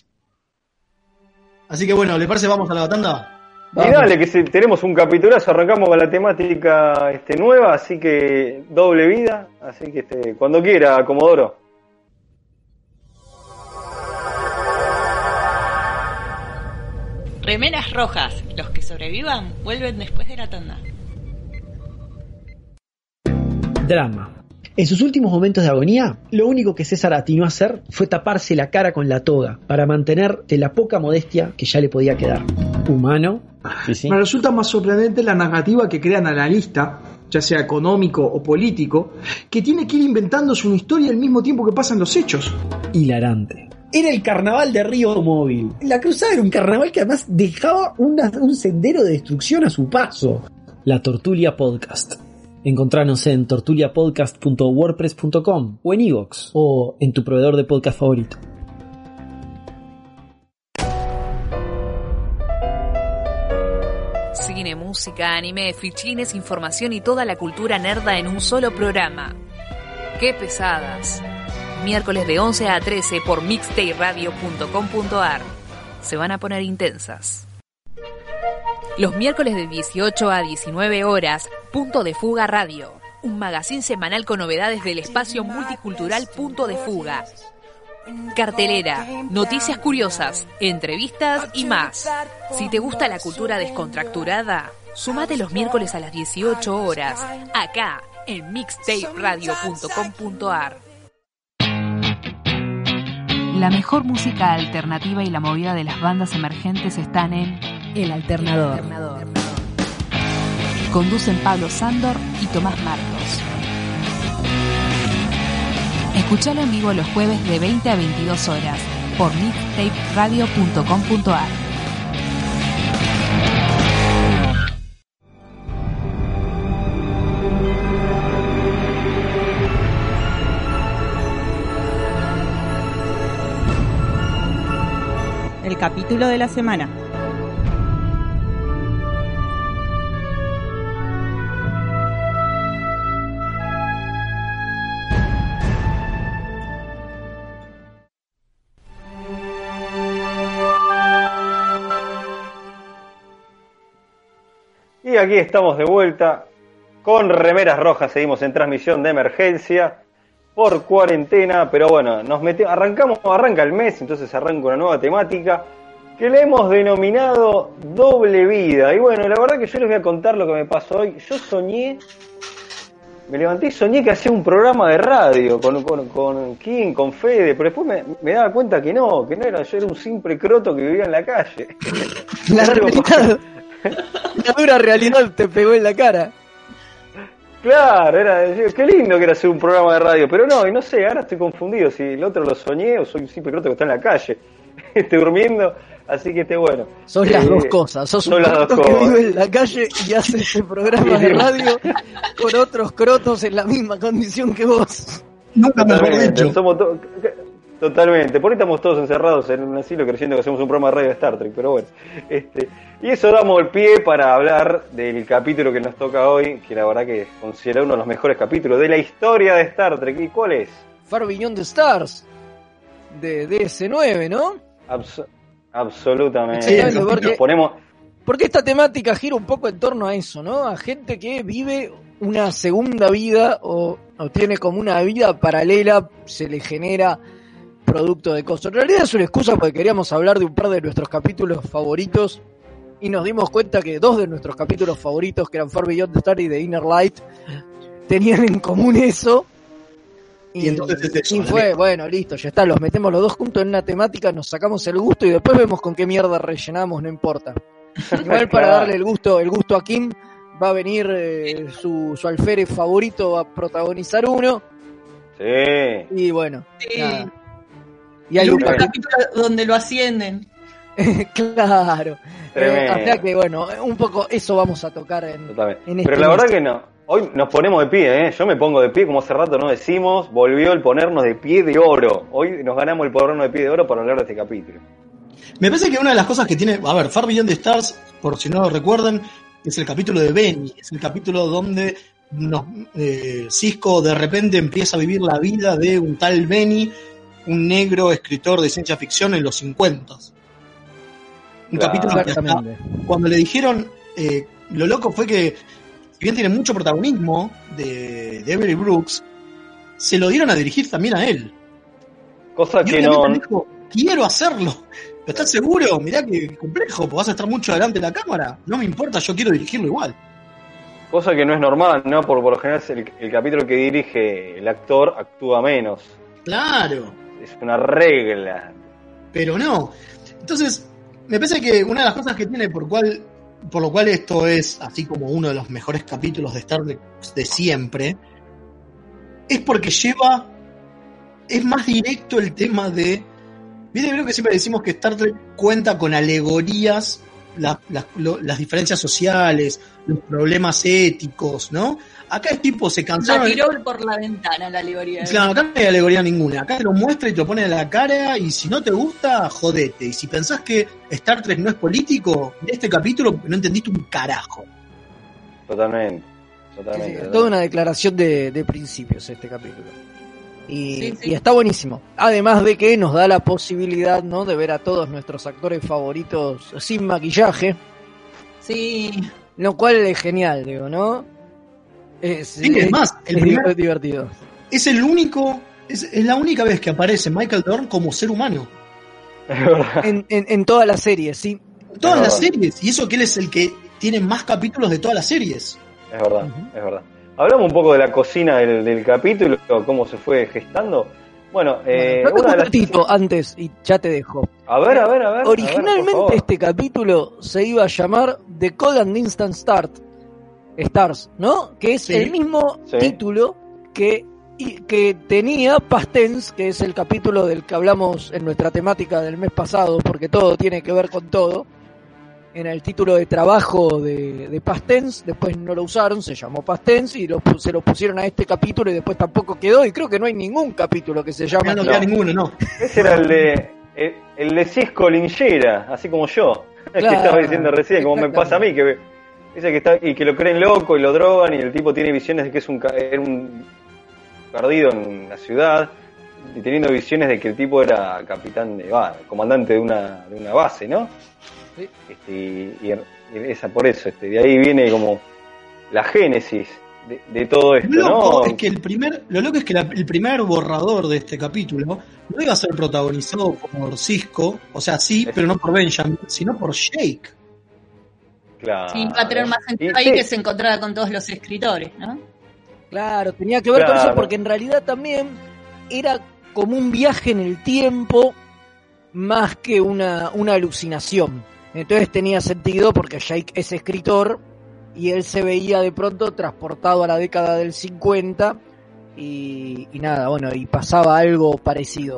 Así que bueno, ¿le parece vamos a la tanda? Y dale, que si tenemos un capitulazo, arrancamos con la temática este, nueva, así que doble vida, así que este, cuando quiera, Comodoro. Remeras rojas, los que sobrevivan vuelven después de la tanda. Drama, En sus últimos momentos de agonía, lo único que César atinó a hacer fue taparse la cara con la toga para mantener de la poca modestia que ya le podía quedar. Humano. Sí, sí. Me resulta más sorprendente la narrativa que crea el analista, ya sea económico o político, que tiene que ir inventándose una historia al mismo tiempo que pasan los hechos. Hilarante. Era el carnaval de Río Móvil. La cruzada era un carnaval que además dejaba una, un sendero de destrucción a su paso. La Tortulia Podcast. Encontranos en tortulia podcast punto wordpress punto com o en iVoox o en tu proveedor de podcast favorito. Cine, música, anime, fichines, información y toda la cultura nerda en un solo programa. ¡Qué pesadas! Miércoles de once a trece por mixtape radio punto com punto a r. Se van a poner intensas. Los miércoles de dieciocho a diecinueve horas, Punto de Fuga Radio, un magazín semanal con novedades del espacio multicultural Punto de Fuga. Cartelera, noticias curiosas, entrevistas y más. Si te gusta la cultura descontracturada, sumate los miércoles a las dieciocho horas, acá en mixtape radio punto com punto a r. La mejor música alternativa y la movida de las bandas emergentes están en El Alternador. El Alternador. Conducen Pablo Sándor y Tomás Marcos. Escuchalo en vivo los jueves de veinte a veintidós horas por mixtape radio punto com punto a r. El capítulo de la semana. Y aquí estamos de vuelta con Remeras Rojas, seguimos en transmisión de emergencia por cuarentena, pero bueno, nos metemos, arrancamos, arranca el mes, entonces arranca una nueva temática que le hemos denominado Doble Vida. Y bueno, la verdad que yo les voy a contar lo que me pasó hoy. Yo soñé, me levanté y soñé que hacía un programa de radio con, con, con Kim, con Fede, pero después me, me daba cuenta que no, que no era, yo era un simple croto que vivía en la calle. La realidad, la dura realidad te pegó en la cara. Claro, era, qué lindo que era hacer un programa de radio, pero no, y no sé, ahora estoy confundido si el otro lo soñé o soy un simple croto que está en la calle, estoy durmiendo, así que esté bueno. Son eh, las dos cosas, sos un croto que vive en la calle y hace este programa de radio con otros crotos en la misma condición que vos. Nunca mejor dicho. Somos to- totalmente, por ahí estamos todos encerrados en un asilo creyendo que hacemos un programa de radio de Star Trek, pero bueno, este... Y eso damos el pie para hablar del capítulo que nos toca hoy, que la verdad que considera uno de los mejores capítulos de la historia de Star Trek. ¿Y cuál es? Far Beyond the Stars, de D S nueve, ¿no? Abs- absolutamente. Sí, nos, porque, nos ponemos... porque esta temática gira un poco en torno a eso, ¿no? A gente que vive una segunda vida o, o tiene como una vida paralela, se le genera producto de cosas. En realidad es una excusa porque queríamos hablar de un par de nuestros capítulos favoritos. Y nos dimos cuenta que dos de nuestros capítulos favoritos, que eran Far Beyond the Stars y The Inner Light, tenían en común eso. Y, y entonces es eso, y fue, ¿vale? bueno, listo, ya está, los metemos los dos juntos en una temática, nos sacamos el gusto y después vemos con qué mierda rellenamos, no importa. Igual para darle el gusto, el gusto a Kim, va a venir eh, su, su alférez favorito a protagonizar uno. Sí. Y bueno, Sí. nada. Y hay un capítulo capítulo donde lo ascienden. claro. Eh, o sea que bueno, un poco eso vamos a tocar en, en este Pero la verdad mes. que no. Hoy nos ponemos de pie, ¿eh? Yo me pongo de pie, como hace rato no decimos, volvió el ponernos de pie de oro. Hoy nos ganamos el ponernos de pie de oro para hablar de este capítulo. Me parece que una de las cosas que tiene, a ver, Far Beyond the Stars, por si no lo recuerdan, es el capítulo de Benny, es el capítulo donde nos, eh, Sisko de repente empieza a vivir la vida de un tal Benny, un negro escritor de ciencia ficción en los cincuenta. Un Claro. capítulo que hasta cuando le dijeron, eh, lo loco fue que, si bien tiene mucho protagonismo de, de Avery Brooks, se lo dieron a dirigir también a él. Cosa Y que obviamente no... dijo, quiero hacerlo. ¿Pero estás seguro? Mirá que complejo, pues vas a estar mucho delante de la cámara. No me importa, yo quiero dirigirlo igual. Cosa que no es normal, ¿no? Por, por lo general el, el capítulo que dirige el actor actúa menos. Claro. Es una regla. Pero no. Entonces, me parece que una de las cosas que tiene por cual, por lo cual esto es así como uno de los mejores capítulos de Star Trek de siempre, es porque lleva, es más directo el tema de, viste, creo que siempre decimos que Star Trek cuenta con alegorías, la, la, lo, las diferencias sociales, los problemas éticos, ¿no? Acá el tipo se cansó. La tiró por la ventana la alegoría. Claro, acá no hay alegoría ninguna. Acá te lo muestra y te lo pone en la cara, y si no te gusta, jodete. Y si pensás que Star Trek no es político, de este capítulo no entendiste un carajo. Totalmente. Totalmente. Sí, totalmente. toda una declaración de, de principios este capítulo. Y, Sí, sí. y está buenísimo. Además de que nos da la posibilidad, ¿no?, de ver a todos nuestros actores favoritos sin maquillaje, Sí. lo cual es genial, digo, ¿no? Es, Sí, es más, el es primer- divertido. Es el único, es, es la única vez que aparece Michael Dorn como ser humano. Es verdad. En, en, en todas las series, sí. En todas Es las verdad. series. Y eso que él es el que tiene más capítulos de todas las series. Es verdad, Ujú. es verdad. Hablamos un poco de la cocina del, del capítulo, cómo se fue gestando. Bueno, eh, Bueno, una de un las... ratito antes y ya te dejo. A ver, a ver, a ver. a ver, Originalmente por favor. este capítulo se iba a llamar The Cold and Instant Start Stars, ¿no? Que es Sí. el mismo Sí. título que, y- que tenía Past Tense, que es el capítulo del que hablamos en nuestra temática del mes pasado, porque todo tiene que ver con todo. En el título de trabajo de, de Past Tense, después no lo usaron, se llamó Past Tense y lo, pu- se lo pusieron a este capítulo y después tampoco quedó, y creo que no hay ningún capítulo que se llame Ya no así. queda ninguno, no. Ese era el de el, el de Cisco Linchera, así como yo. El que Claro, estaba diciendo recién, como me pasa a mí, que dice que está y que lo creen loco y lo drogan y el tipo tiene visiones de que es un ca- era un perdido en la ciudad y teniendo visiones de que el tipo era capitán de, va, comandante de una de una base, ¿no? Sí. Este, y, y- y esa por eso, este, de ahí viene como la génesis de, de todo esto, Lo loco ¿no? es que el primer, lo loco es que la- el primer borrador de este capítulo no iba a ser protagonizado por Cisco, o sea, sí, Es- pero no por Benjamin, sino por Jake. Claro. Sí, va a tener más sentido Y ahí sí, que se encontrara con todos los escritores, ¿no? Claro, tenía que ver con Claro. eso porque en realidad también era como un viaje en el tiempo más que una, una alucinación. Entonces tenía sentido porque Jake es escritor y él se veía de pronto transportado a la década del cincuenta y, y nada, bueno, y pasaba algo parecido.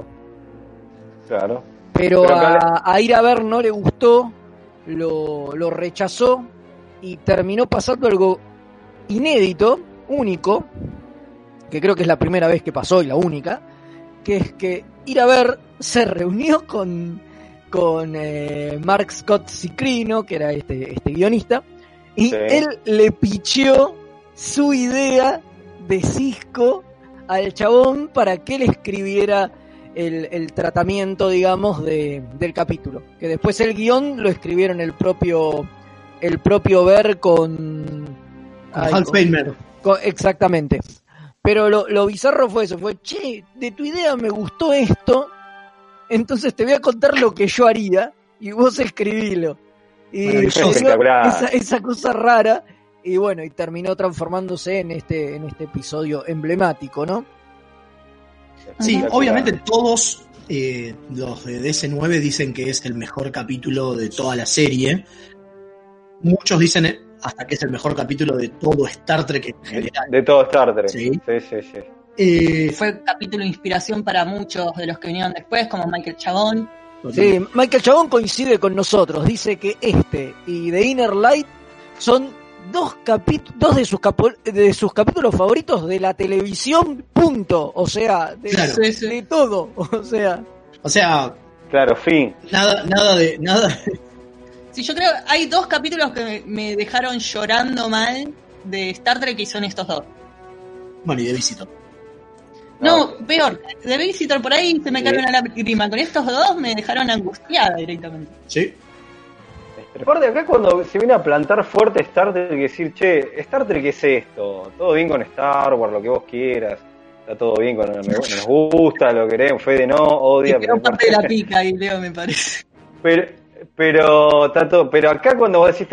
Claro. Pero, Pero acá a, a ir a ver no le gustó, lo, lo rechazó y terminó pasando algo inédito, único, que creo que es la primera vez que pasó y la única, que es que ir a ver se reunió con, con eh, Mark Scott Cicrino, que era este, este guionista, y Sí. él le picheó su idea de Cisco al chabón para que él escribiera el, el tratamiento, digamos, de, del capítulo. Que después el guión lo escribieron el propio el propio Ver con... ay, Hans con- Paymer. con- exactamente. Pero lo, lo bizarro fue eso, fue, che, de tu idea me gustó esto, entonces te voy a contar lo que yo haría y vos escribilo. Y Maravilloso. se dio Espectacular. esa, esa cosa rara, y bueno, y terminó transformándose en este, en este episodio emblemático, ¿no? Sí, Espectacular. obviamente todos eh, los de D S nueve dicen que es el mejor capítulo de toda la serie. Muchos dicen eh, hasta que es el mejor capítulo de todo Star Trek en general. De todo Star Trek. Sí. Sí, sí, sí. Eh, Fue capítulo de inspiración para muchos de los que vinieron después, como Michael Chabón. Sí, Michael Chabón coincide con nosotros, dice que este y The Inner Light son dos capítulos, dos de sus capo- de sus capítulos favoritos de la televisión, punto. O sea, de, Claro. Sí, sí. de todo. O sea, O sea, Claro, fin. nada, nada de, nada. Sí, yo creo hay dos capítulos que me, me dejaron llorando mal de Star Trek y son estos dos. Bueno, y de Visitor. No, peor, de Visitor por ahí se me cayó una lágrima. Con estos dos me dejaron angustiada directamente. Sí. Aparte acá cuando se viene a plantar fuerte Star Trek y decir, che, Star Trek es esto, todo bien con Star Wars, lo que vos quieras, está todo bien con nos gusta, lo queremos, Fede no, odia, Y quedó pero, parte de la pica ahí, Leo, me parece. pero, pero, está todo, pero acá cuando vos decís, te,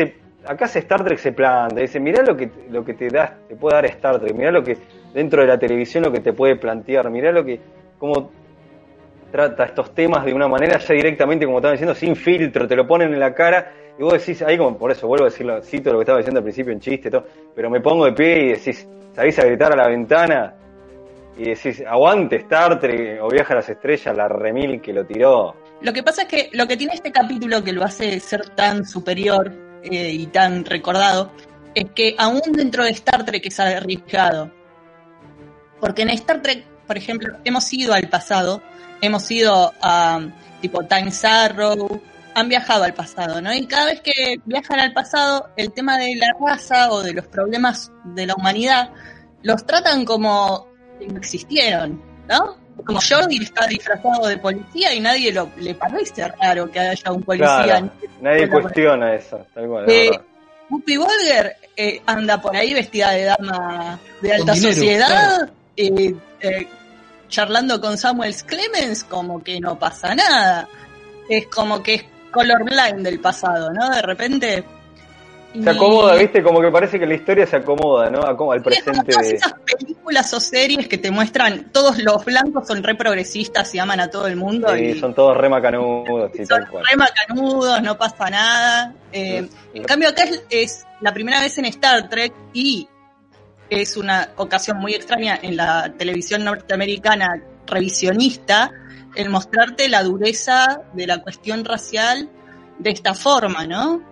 acá se Star Trek se planta, dice, mirá lo que, lo que te da, te puede dar Star Trek, mirá lo que dentro de la televisión lo que te puede plantear, mirá lo que, cómo trata estos temas de una manera ya directamente, como estaban diciendo, sin filtro, te lo ponen en la cara, y vos decís, ahí como, por eso vuelvo a decirlo, cito lo que estaba diciendo al principio en chiste, todo, pero me pongo de pie y decís, salís a gritar a la ventana, y decís, aguante Star Trek, o Viaja a las Estrellas, la remil que lo tiró. Lo que pasa es que lo que tiene este capítulo que lo hace ser tan superior eh, y tan recordado, es que aún dentro de Star Trek es arriesgado. Porque en Star Trek, por ejemplo, hemos ido al pasado, hemos ido a tipo Time's Arrow, han viajado al pasado, ¿no? Y cada vez que viajan al pasado, el tema de la raza o de los problemas de la humanidad los tratan como si no existieron, ¿no? Como Jordi está disfrazado de policía y nadie lo, le parece raro que haya un policía. Claro, nadie cuestiona eso, tal cual. Eh, Whoopi Goldberg eh, anda por ahí vestida de dama de alta dinero, sociedad, claro. eh, eh, charlando con Samuel Clemens como que no pasa nada. Es como que es colorblind del pasado, ¿no? De repente... Se acomoda, ¿viste? Como que parece que la historia se acomoda, ¿no? Al presente todas de... esas películas o series que te muestran, todos los blancos son re progresistas y aman a todo el mundo. Sí, y son todos re macanudos, sí, son tal cual. re macanudos, no pasa nada. Eh, Sí, sí. en cambio acá es, es la primera vez en Star Trek y es una ocasión muy extraña en la televisión norteamericana revisionista el mostrarte la dureza de la cuestión racial de esta forma, ¿no?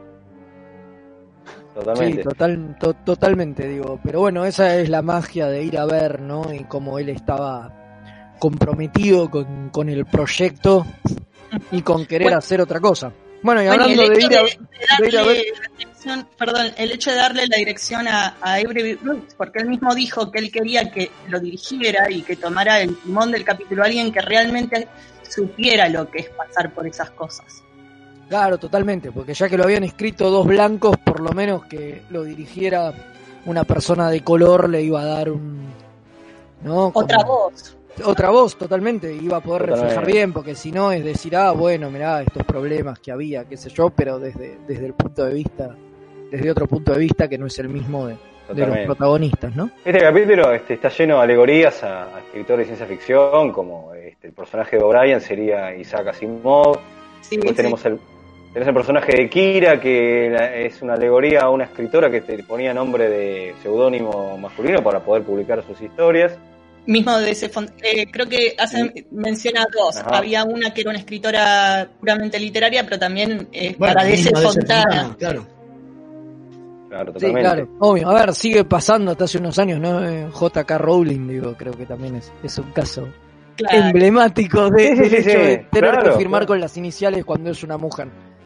Totalmente. Sí, total, to- totalmente, digo. Pero bueno, esa es la magia de ir a ver, ¿no? Y cómo él estaba comprometido con, con el proyecto y con querer Bueno, hacer otra cosa. Bueno, y Bueno, y hablando el de hecho ir a, de, de de ir a darle ver... la dirección, perdón, el hecho de darle la dirección a, a Avery Brooks, porque él mismo dijo que él quería que lo dirigiera y que tomara el timón del capítulo alguien que realmente supiera lo que es pasar por esas cosas. Claro, totalmente, porque ya que lo habían escrito dos blancos, por lo menos que lo dirigiera una persona de color le iba a dar un... ¿no? Como- Otra voz. Otra voz, totalmente, iba a poder Totalmente. reflejar bien, porque si no es decir, ah, bueno, mirá, estos problemas que había, qué sé yo, pero desde, desde el punto de vista, desde otro punto de vista que no es el mismo de, de los Totalmente. protagonistas, ¿no? Este capítulo este, está lleno de alegorías a, a escritores de ciencia ficción, como este, el personaje de O'Brien sería Isaac Asimov. Sí, Después sí. tenemos el, tenés el personaje de Kira, que la- es una alegoría a una escritora que te ponía nombre de seudónimo masculino para poder publicar sus historias. Mismo de ese font- eh, creo que hace, menciona dos. Ajá. Había una que era una escritora puramente literaria, pero también eh, Bueno, para D C misma de ese Fontana. Fontana, claro. Claro, Sí, totalmente. claro, obvio. A ver, sigue pasando hasta hace unos años, ¿no? Eh, J K. Rowling, digo, creo que también es, es un caso Claro. emblemático de, Sí, sí, del sí, hecho sí, de tener claro, que firmar claro. con las iniciales cuando es una mujer.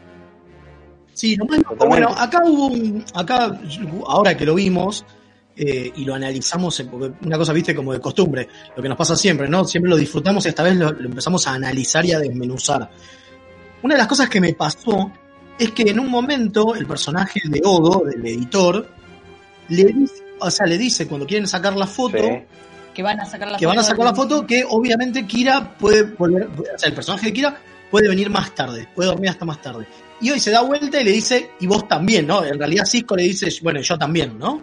Sí, lo más loco, Totalmente. bueno, acá hubo un, acá, ahora que lo vimos eh, y lo analizamos, eh, porque una cosa, viste, como de costumbre, lo que nos pasa siempre, ¿no? Siempre lo disfrutamos y esta vez lo, lo empezamos a analizar y a desmenuzar. Una de las cosas que me pasó es que en un momento el personaje de Odo, del editor, le dice, o sea, le dice cuando quieren sacar la foto, Sí. Que van a sacar la que van a foto. sacar la foto, que obviamente Kira puede volver, o sea, el personaje de Kira puede venir más tarde, puede dormir hasta más tarde. Y hoy se da vuelta y le dice, y vos también, ¿no? En realidad Cisco le dice, bueno, yo también, ¿no?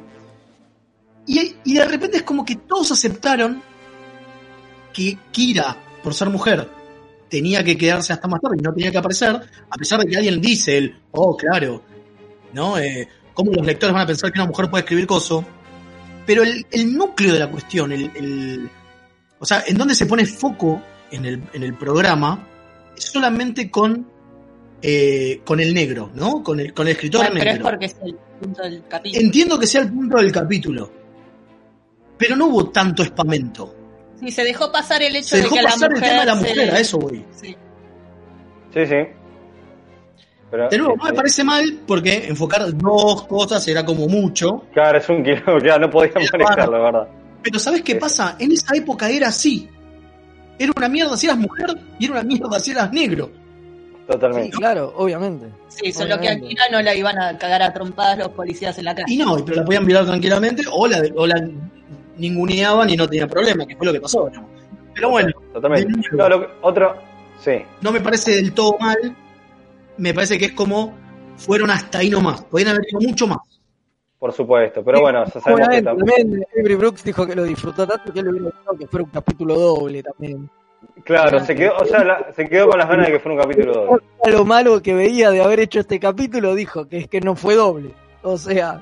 Y, y de repente es como que todos aceptaron que Kira, por ser mujer, tenía que quedarse hasta más tarde y no tenía que aparecer, a pesar de que alguien dice, el, oh, claro, ¿no? Eh, ¿Cómo los lectores van a pensar que una mujer puede escribir coso? Pero el, el núcleo de la cuestión, el, el, o sea, en donde se pone foco en el, en el programa, es solamente con, eh, con el negro, ¿no? Con el, con el escritor Bueno, pero es negro. porque es el punto del capítulo. Entiendo que sea el punto del capítulo, pero no hubo tanto espamento. Sí, se dejó pasar el hecho Se de dejó que a la pasar el mujer tema de la se mujer, le- a eso voy. Sí. Sí, sí. Pero, De nuevo, no me este, parece mal porque enfocar dos cosas era como mucho. Claro, es un quilombo, claro, no podía Es manejarlo, la verdad. Pero ¿sabes qué Sí. pasa? En esa época era así. Era una mierda si eras mujer y era una mierda si eras negro. Sí, Totalmente. claro, obviamente. Sí, solo que a Obviamente. Kira no la iban a cagar a trompadas los policías en la calle. Y no, pero la podían violar tranquilamente o la, o la ninguneaban y no tenía problema, que fue lo que pasó, ¿no? Pero bueno, Totalmente. de nuevo. No, lo que- otro, sí. no me parece del todo mal. Me parece que es como fueron hasta ahí nomás. Podían haber ido mucho más. Por supuesto, pero bueno, ya sabemos que tam- también Avery Brooks dijo que lo disfrutó tanto que él le hubiera gustado que fuera un capítulo doble también. Claro, se quedó, o sea, la- se quedó con las ganas de que fuera un capítulo doble. Lo malo que veía de haber hecho este capítulo dijo que es que no fue doble. O sea,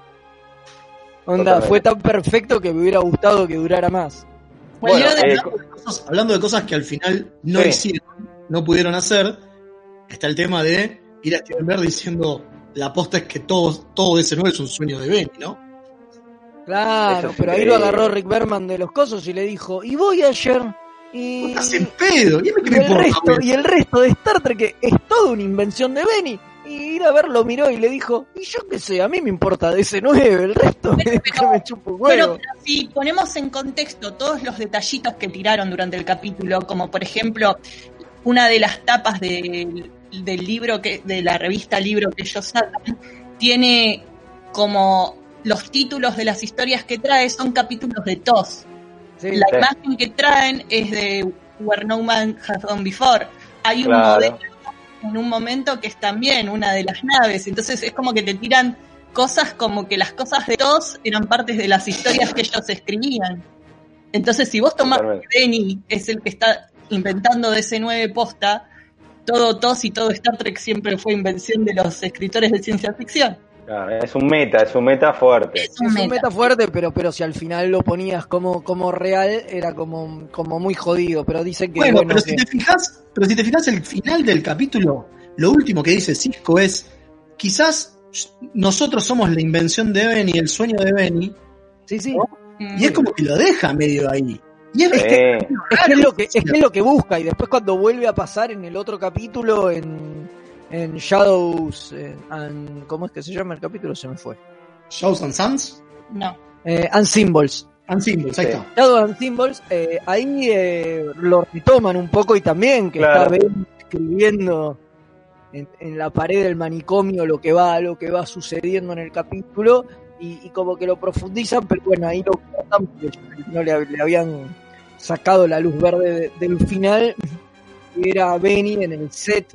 onda, Totalmente. fue tan perfecto que me hubiera gustado que durara más. Bueno, Volvió de eh, nuevo. Cosas- hablando de cosas que al final no Sí. hicieron, no pudieron hacer, está el tema de ir a Steven Behr diciendo la aposta es que todo, todo ese nueve es un sueño de Benny, ¿no? Claro, Eso es pero ahí increíble. lo agarró Rick Berman de los cosos y le dijo, y voy ayer y, Estás en pedo, ¿y a mí qué y me el importa? resto, güey? y el resto de Star Trek es toda una invención de Benny. Y ir a verlo miró y le dijo, y yo qué sé, a mí me importa de ese nueve, el resto me, Pero- me chupa un Bueno, huevo. pero si ponemos en contexto todos los detallitos que tiraron durante el capítulo, como por ejemplo una de las tapas del, del libro que, de la revista Libro que ellos sacan, tiene como los títulos de las historias que trae son capítulos de T O S. Sí. La Sí. imagen que traen es de Where No Man Has Gone Before. Hay un Claro. modelo en un momento que es también una de las naves, entonces es como que te tiran cosas como que las cosas de T O S eran partes de las historias que ellos escribían. Entonces si vos tomás que Totalmente. Benny es el que está inventando D C nueve posta, todo T O S y todo Star Trek siempre fue invención de los escritores de ciencia ficción. Claro, es un meta, es un meta fuerte. Es Es un un meta. meta fuerte, pero pero si al final lo ponías como, como real, era como, como muy jodido. Pero dicen que Bueno, bueno, pero que- si te fijas, pero si te fijas el final del capítulo, lo último que dice Cisco es quizás nosotros somos la invención de Benny, el sueño de Benny, sí, sí. Mm. y es como que lo deja medio ahí. Y es, es que Sí. Es que es lo que, es que es lo que busca, y después cuando vuelve a pasar en el otro capítulo, en, en Shadows, eh, and- ¿cómo es que se llama el capítulo? Se me fue. Shadows and Suns No. Eh, and Symbols. and Symbols, ahí Sí. está. Shadows and Symbols, eh, ahí eh, lo retoman un poco y también que Claro. está Ben escribiendo en, en la pared del manicomio lo que va, lo que va sucediendo en el capítulo y, y como que lo profundizan, pero bueno, ahí lo cortan porque no le, le habían sacado la luz verde de- del final, que era Benny en el set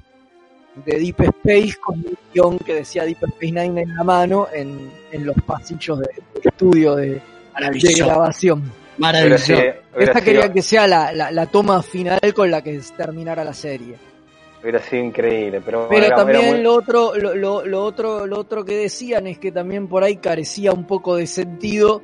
de Deep Space con un guión que decía Deep Space Nine en la mano en, en los pasillos de- del estudio de, de Maravilloso. grabación. Hubiera Maravilloso. sido, hubiera Esta sido- quería que sea la, la, la toma final con la que terminara la serie. hubiera sido increíble, pero, Pero era- también era muy- lo otro, lo, lo, lo otro, lo otro que decían es que también por ahí carecía un poco de sentido,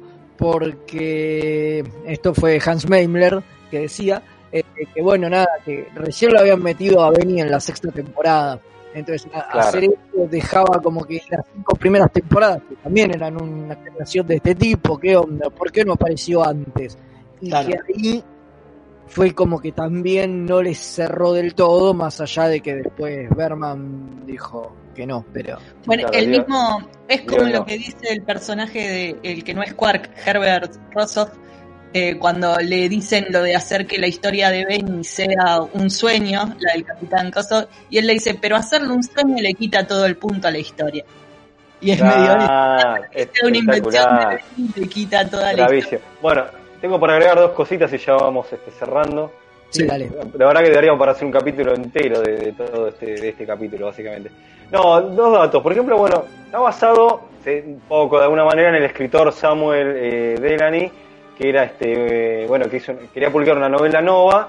porque esto fue Hans Meimler que decía eh, que bueno, nada, que recién lo habían metido a Benny en la sexta temporada. Entonces a- Claro. hacer esto dejaba como que las cinco primeras temporadas, que también eran una creación de este tipo, ¿qué onda? ¿Por qué no apareció antes? Y Claro. que ahí fue como que también no les cerró del todo, más allá de que después Berman dijo que no, pero Bueno, Claro, el digo- mismo, es digo como no. lo que dice el personaje de el que no es Quark, Herbert Rossoff, eh, cuando le dicen lo de hacer que la historia de Benny sea un sueño, la del Capitán Coso, y él le dice, pero hacerle un sueño le quita todo el punto a la historia. Y es medio Ah, es una invención de espectacular. Benny, le quita toda la historia. Bravísimo. Bueno, tengo para agregar dos cositas y ya vamos este, cerrando. sí, dale. La verdad que daríamos para hacer un capítulo entero de, de todo este, de este capítulo, básicamente. No, dos datos. Por ejemplo, bueno, está basado eh, un poco, de alguna manera, en el escritor Samuel eh, Delany, que era este, eh, bueno, que hizo, quería publicar una novela nova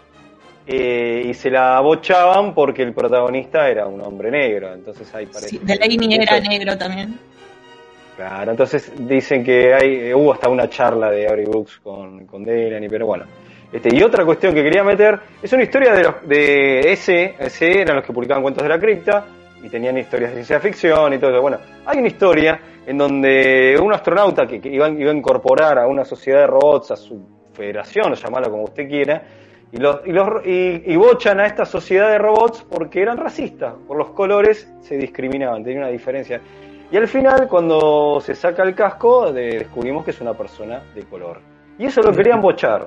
eh, y se la bochaban porque el protagonista era un hombre negro. Entonces ahí parece. Sí, Delaney Eso- era negro también. Claro, entonces dicen que hay, eh, hubo hasta una charla de Avery Brooks con, con Delany, pero bueno. Este, y otra cuestión que quería meter es una historia de, los, de ese, ese eran los que publicaban cuentos de la cripta y tenían historias de ciencia ficción y todo eso. Bueno, hay una historia en donde un astronauta que, que iba, iba a incorporar a una sociedad de robots, a su federación, o llamarlo como usted quiera, y, los, y, los, y, y bochan a esta sociedad de robots porque eran racistas, por los colores se discriminaban, tenía una diferencia. Y al final, cuando se saca el casco, de, descubrimos que es una persona de color. Y eso lo querían bochar.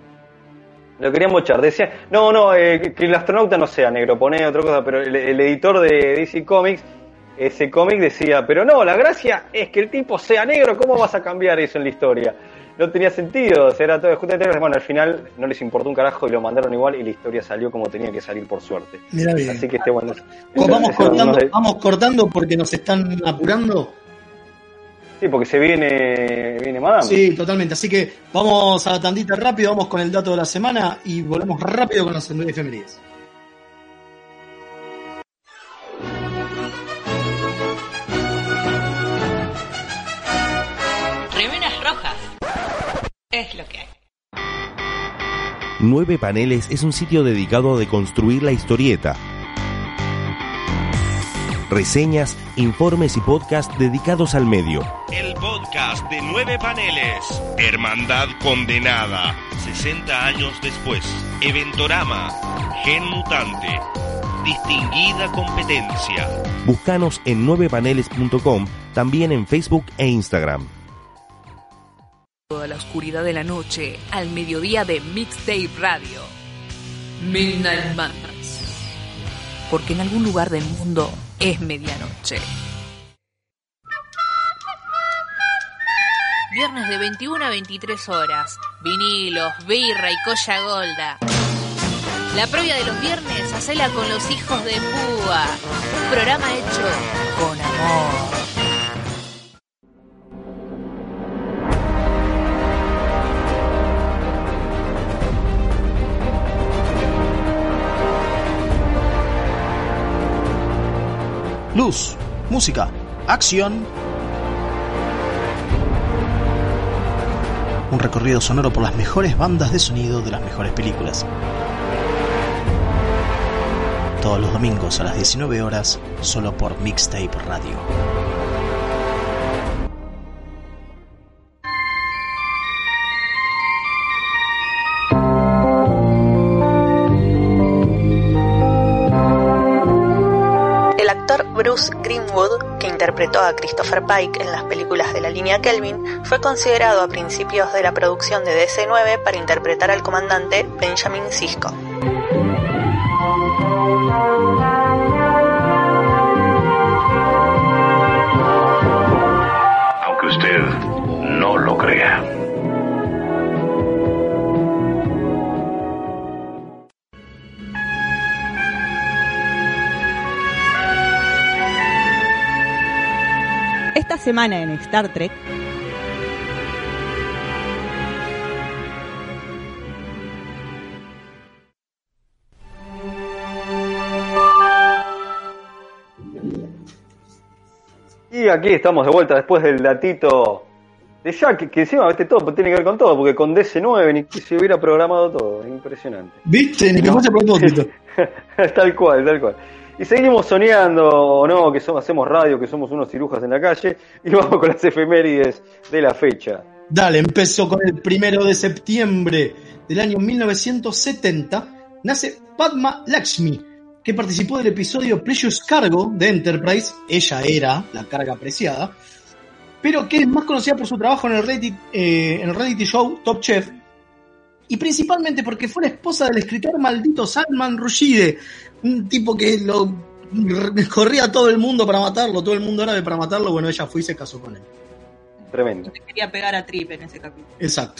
Lo querían bochar. Decían, no, no, eh, que el astronauta no sea negro, poné otra cosa, pero el, el editor de D C Comics, ese cómic decía, pero no, la gracia es que el tipo sea negro, ¿cómo vas a cambiar eso en la historia? no tenía sentido, o sea, era todo justamente, bueno, al final no les importó un carajo y lo mandaron igual y la historia salió como tenía que salir, por suerte. Mira bien. Así que este bueno. Pues vamos eso, cortando, no sé. vamos cortando porque nos están apurando. Sí, porque se viene, viene Madame. Sí, totalmente. Así que vamos a la tandita rápido, vamos con el dato de la semana y volvemos rápido con las efemérides. Remeras rojas. Es lo que hay. Nueve Paneles es un sitio dedicado a deconstruir la historieta. Reseñas, informes y podcasts dedicados al medio. El podcast de Nueve Paneles. Hermandad Condenada. sesenta años después. Eventorama. Gen Mutante. Distinguida Competencia. Búscanos en nueve paneles punto com, también en Facebook e Instagram. Toda la oscuridad de la noche al mediodía de Mixtape Radio. Midnight Madness. Porque en algún lugar del mundo es medianoche. Viernes de veintiuna a veintitrés horas. Vinilos, birra y colla golda. La previa de los viernes, hacela con los hijos de Púa. Un programa hecho con amor. Luz, música, acción. Un recorrido sonoro por las mejores bandas de sonido de las mejores películas. Todos los domingos a las diecinueve horas, solo por Mixtape Radio. Bruce Greenwood, que interpretó a Christopher Pike en las películas de la línea Kelvin, fue considerado a principios de la producción de D C nueve para interpretar al comandante Benjamin Sisko. Aunque usted no lo crea. Esta semana en Star Trek, y aquí estamos de vuelta después del datito de Jack, que encima este todo tiene que ver con todo, porque con D C nueve ni que se hubiera programado todo, es impresionante. ¿Viste? Ni que fuese a propósito. Tal cual, tal cual. Y seguimos soñando, o no, que somos, hacemos radio, que somos unos cirujas en la calle, y vamos con las efemérides de la fecha. Dale, empezó con el primero de septiembre del año mil novecientos setenta, nace Padma Lakshmi, que participó del episodio Precious Cargo de Enterprise. Ella era la carga apreciada, pero que es más conocida por su trabajo en el reality, eh, en el reality show Top Chef, y principalmente porque fue la esposa del escritor maldito Salman Rushdie, un tipo que lo corría a todo el mundo para matarlo, todo el mundo árabe para matarlo. Bueno, ella fue y se casó con él. Tremendo. Te quería pegar a Trip en ese capítulo. Exacto.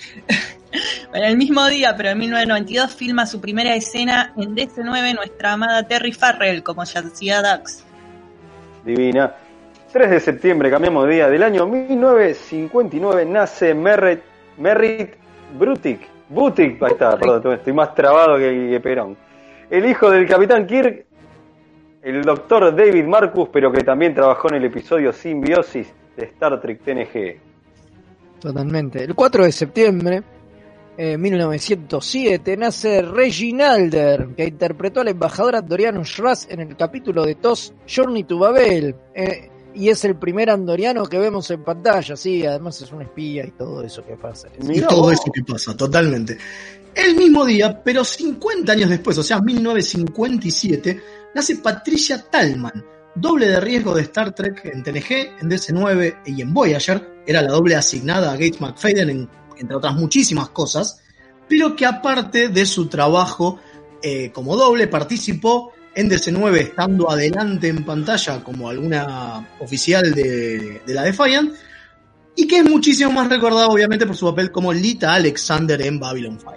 Bueno, el mismo día, pero en mil novecientos noventa y dos, filma su primera escena en D C nueve nuestra amada Terry Farrell como Jadzia Dax. Divina. tres de septiembre, cambiamos de día, del año mil novecientos cincuenta y nueve, nace Merritt, Merritt Butik. Butik, ahí está, perdón, estoy más trabado que, que Perón. El hijo del Capitán Kirk, el doctor David Marcus, pero que también trabajó en el episodio Simbiosis de Star Trek T N G. Totalmente. El cuatro de septiembre de eh, mil novecientos siete nace Reginalder, que interpretó al embajador andoriano Shraz en el capítulo de T O S Journey to Babel. Eh, y es el primer andoriano que vemos en pantalla, sí, además es un espía y todo eso que pasa. Y todo eso que pasa, totalmente. El mismo día, pero cincuenta años después, o sea, mil novecientos cincuenta y siete, nace Patricia Tallman, doble de riesgo de Star Trek en T N G, en D C nueve y en Voyager. Era la doble asignada a Gates McFadden, en, entre otras muchísimas cosas, pero que aparte de su trabajo eh, como doble, participó en D C nueve estando adelante en pantalla como alguna oficial de, de la Defiant, y que es muchísimo más recordado obviamente por su papel como Lita Alexander en Babylon cinco.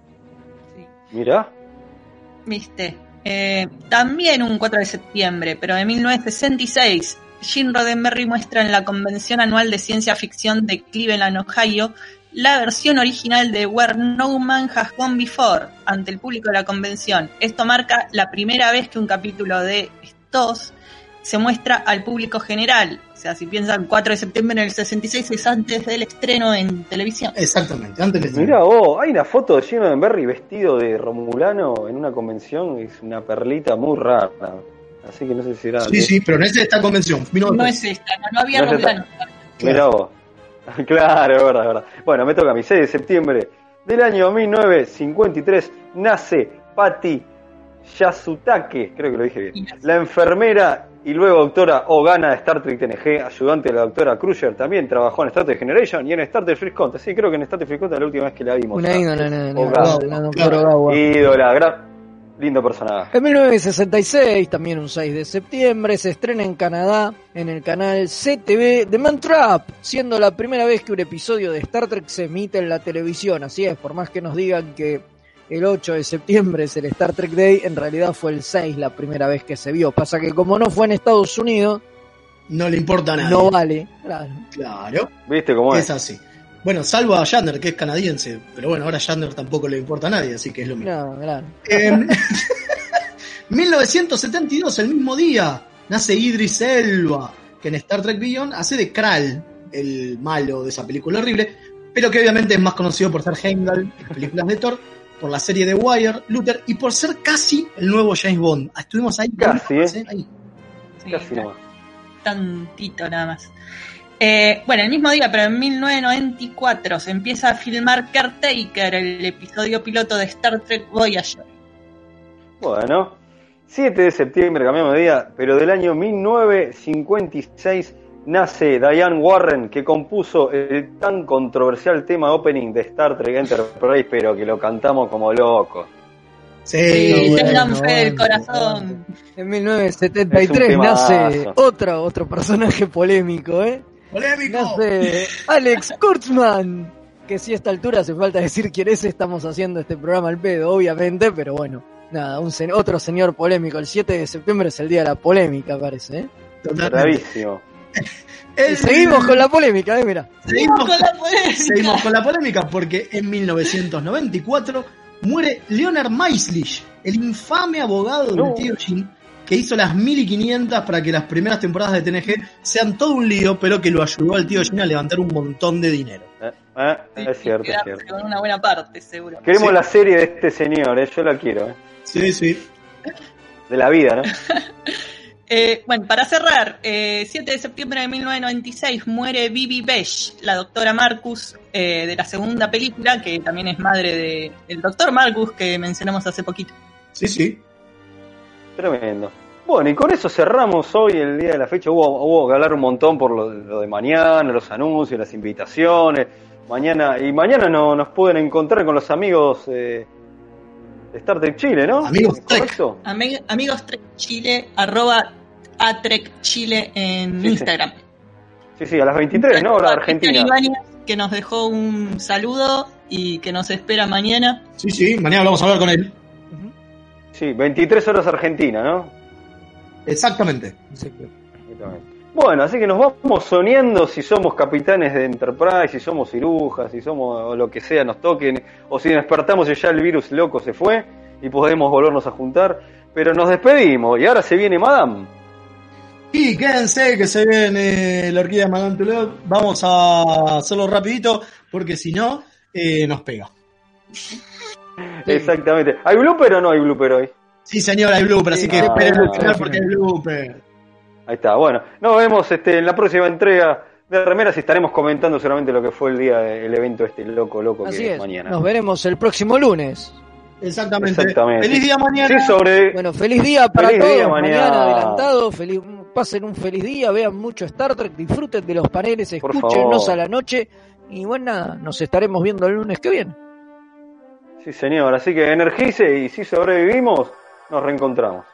Mirá. Viste. Eh, también un cuatro de septiembre, pero de mil novecientos sesenta y seis, Gene Roddenberry muestra en la Convención Anual de Ciencia Ficción de Cleveland, Ohio, la versión original de Where No Man Has Gone Before ante el público de la convención. Esto marca la primera vez que un capítulo de estos se muestra al público general. O sea, si piensan cuatro de septiembre del sesenta y seis es antes del estreno en televisión. Exactamente, antes del estreno. Mirá vos, hay una foto de Gene Roddenberry vestido de Romulano en una convención, es una perlita muy rara. Así que no sé si era... Sí, sí, pero no es de esta convención. No es esta, no, no había no Romulano. Mirá vos. Claro, es verdad, es verdad. Bueno, me toca a mí. seis de septiembre del año mil novecientos cincuenta y tres nace Patty Yasutake, creo que lo dije bien, la enfermera y luego doctora Ogana de Star Trek T N G, ayudante de la doctora Crusher. También trabajó en Star Trek Generation y en Star Trek First Contact. Sí, creo que en Star Trek First Contact la última vez que la vimos. Una ídola, la Ogana. doctora Ogawa. Ídola, gran... lindo personaje. En mil novecientos sesenta y seis, también un seis de septiembre, se estrena en Canadá en el canal C T V The Man Trap, siendo la primera vez que un episodio de Star Trek se emite en la televisión. Así es, por más que nos digan que el ocho de septiembre es el Star Trek Day, en realidad fue el seis la primera vez que se vio. Pasa que como no fue en Estados Unidos, no le importa a nadie. No vale, claro. Claro. ¿Viste cómo es? Es así. Bueno, salvo a Shatner, que es canadiense, pero bueno, ahora a Shatner tampoco le importa a nadie, así que es lo mismo. No, claro. Eh, mil novecientos setenta y dos, el mismo día, nace Idris Elba, que en Star Trek Beyond hace de Kral, el malo de esa película horrible, pero que obviamente es más conocido por ser Heimdall en las películas de Thor, por la serie de Wire, Luther, y por ser casi el nuevo James Bond. Estuvimos ahí. Casi, ¿eh? Ahí. Sí, casi no. Tantito nada más. Eh, bueno, el mismo día, pero en mil novecientos noventa y cuatro, se empieza a filmar Caretaker, el episodio piloto de Star Trek Voyager. Bueno, siete de septiembre, cambiamos de día, pero del año mil novecientos cincuenta y seis nace Diane Warren, que compuso el tan controversial tema opening de Star Trek Enterprise, pero que lo cantamos como locos. Sí, sí bueno, tengan fe bueno, del corazón. En mil novecientos setenta y tres nace otro, otro personaje polémico, ¿eh? ¡Polémico! Nace Alex Kurtzman, que si a esta altura hace falta decir quién es, estamos haciendo este programa al pedo, obviamente, pero bueno, nada, un sen- otro señor polémico. El siete de septiembre es el día de la polémica, parece, ¿eh? Bravísimo. El... Seguimos con la polémica, ¿eh? Mira. Seguimos con la polémica. Seguimos con la polémica porque en mil novecientos noventa y cuatro muere Leonard Maislish, el infame abogado no. del tío Jim, que hizo las mil quinientas para que las primeras temporadas de T N G sean todo un lío, pero que lo ayudó al tío Jim a levantar un montón de dinero. Eh, eh, Sí, es cierto, es quedarse cierto. con una buena parte, seguro. Queremos Sí. la serie de este señor, eh, yo la quiero, eh. Sí, sí. De la vida, ¿no? Eh, bueno, para cerrar, eh, siete de septiembre de mil novecientos noventa y seis muere Bibi Besh, la doctora Marcus, eh, de la segunda película, que también es madre de, del doctor Marcus que mencionamos hace poquito. Sí, sí. Tremendo. Bueno, y con eso cerramos hoy el día de la fecha. Hubo, hubo que hablar un montón por lo, lo de mañana, los anuncios, las invitaciones. Mañana, y mañana no, nos pueden encontrar con los amigos eh, de Star Trek Chile, ¿no? Amigos Trek. ¿Correcto? Ami- amigos Trek Chile, arroba a Trek Chile en Sí, sí. Instagram. Sí, sí, a las veintitrés, ¿no? Hora A Cristian Argentina. Ibáñez, que nos dejó un saludo y que nos espera mañana. Sí, sí. Mañana vamos a hablar con él. Sí, veintitrés horas Argentina, ¿no? Exactamente. Exactamente. Bueno, así que nos vamos soñando si somos capitanes de Enterprise, si somos cirujas, si somos o lo que sea, nos toquen, o si despertamos y ya el virus loco se fue y podemos volvernos a juntar. Pero nos despedimos y ahora se viene Madame. Y quédense que se viene la orquídea Madame Toulouse. Vamos a hacerlo rapidito porque si no, eh, nos pega. Exactamente. ¿Hay blooper o no hay blooper hoy? Sí, señor, hay blooper, así que Ah, esperen el ah, final ah, porque hay blooper. Ahí está. Bueno, nos vemos este, en la próxima entrega de Remeras y estaremos comentando seguramente lo que fue el día del evento este loco, loco Así que es es, mañana. nos veremos el próximo lunes. Exactamente. Exactamente. Feliz día mañana. Sí, sobre... Bueno, feliz día para Feliz todos, día mañana. mañana. adelantado, feliz, pasen un feliz día, vean mucho Star Trek, disfruten de los paneles, Por escúchenos favor. a la noche y bueno, nada, nos estaremos viendo el lunes que viene. Sí, señor. Así que energice y si sobrevivimos, nos reencontramos.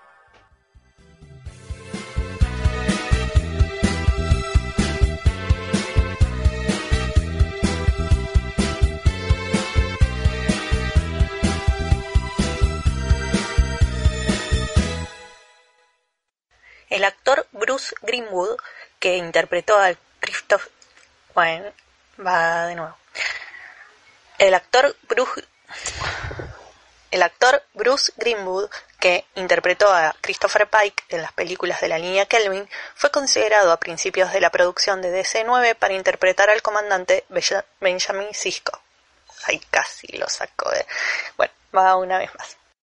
El actor Bruce Greenwood, que interpretó a Christoph... Bueno, va de nuevo. El actor Bruce... El actor Bruce Greenwood, que interpretó a Christopher Pike en las películas de la línea Kelvin, fue considerado a principios de la producción de D C nueve para interpretar al comandante Benjamin Sisko. Ay, casi lo sacó. De... Bueno, va una vez más.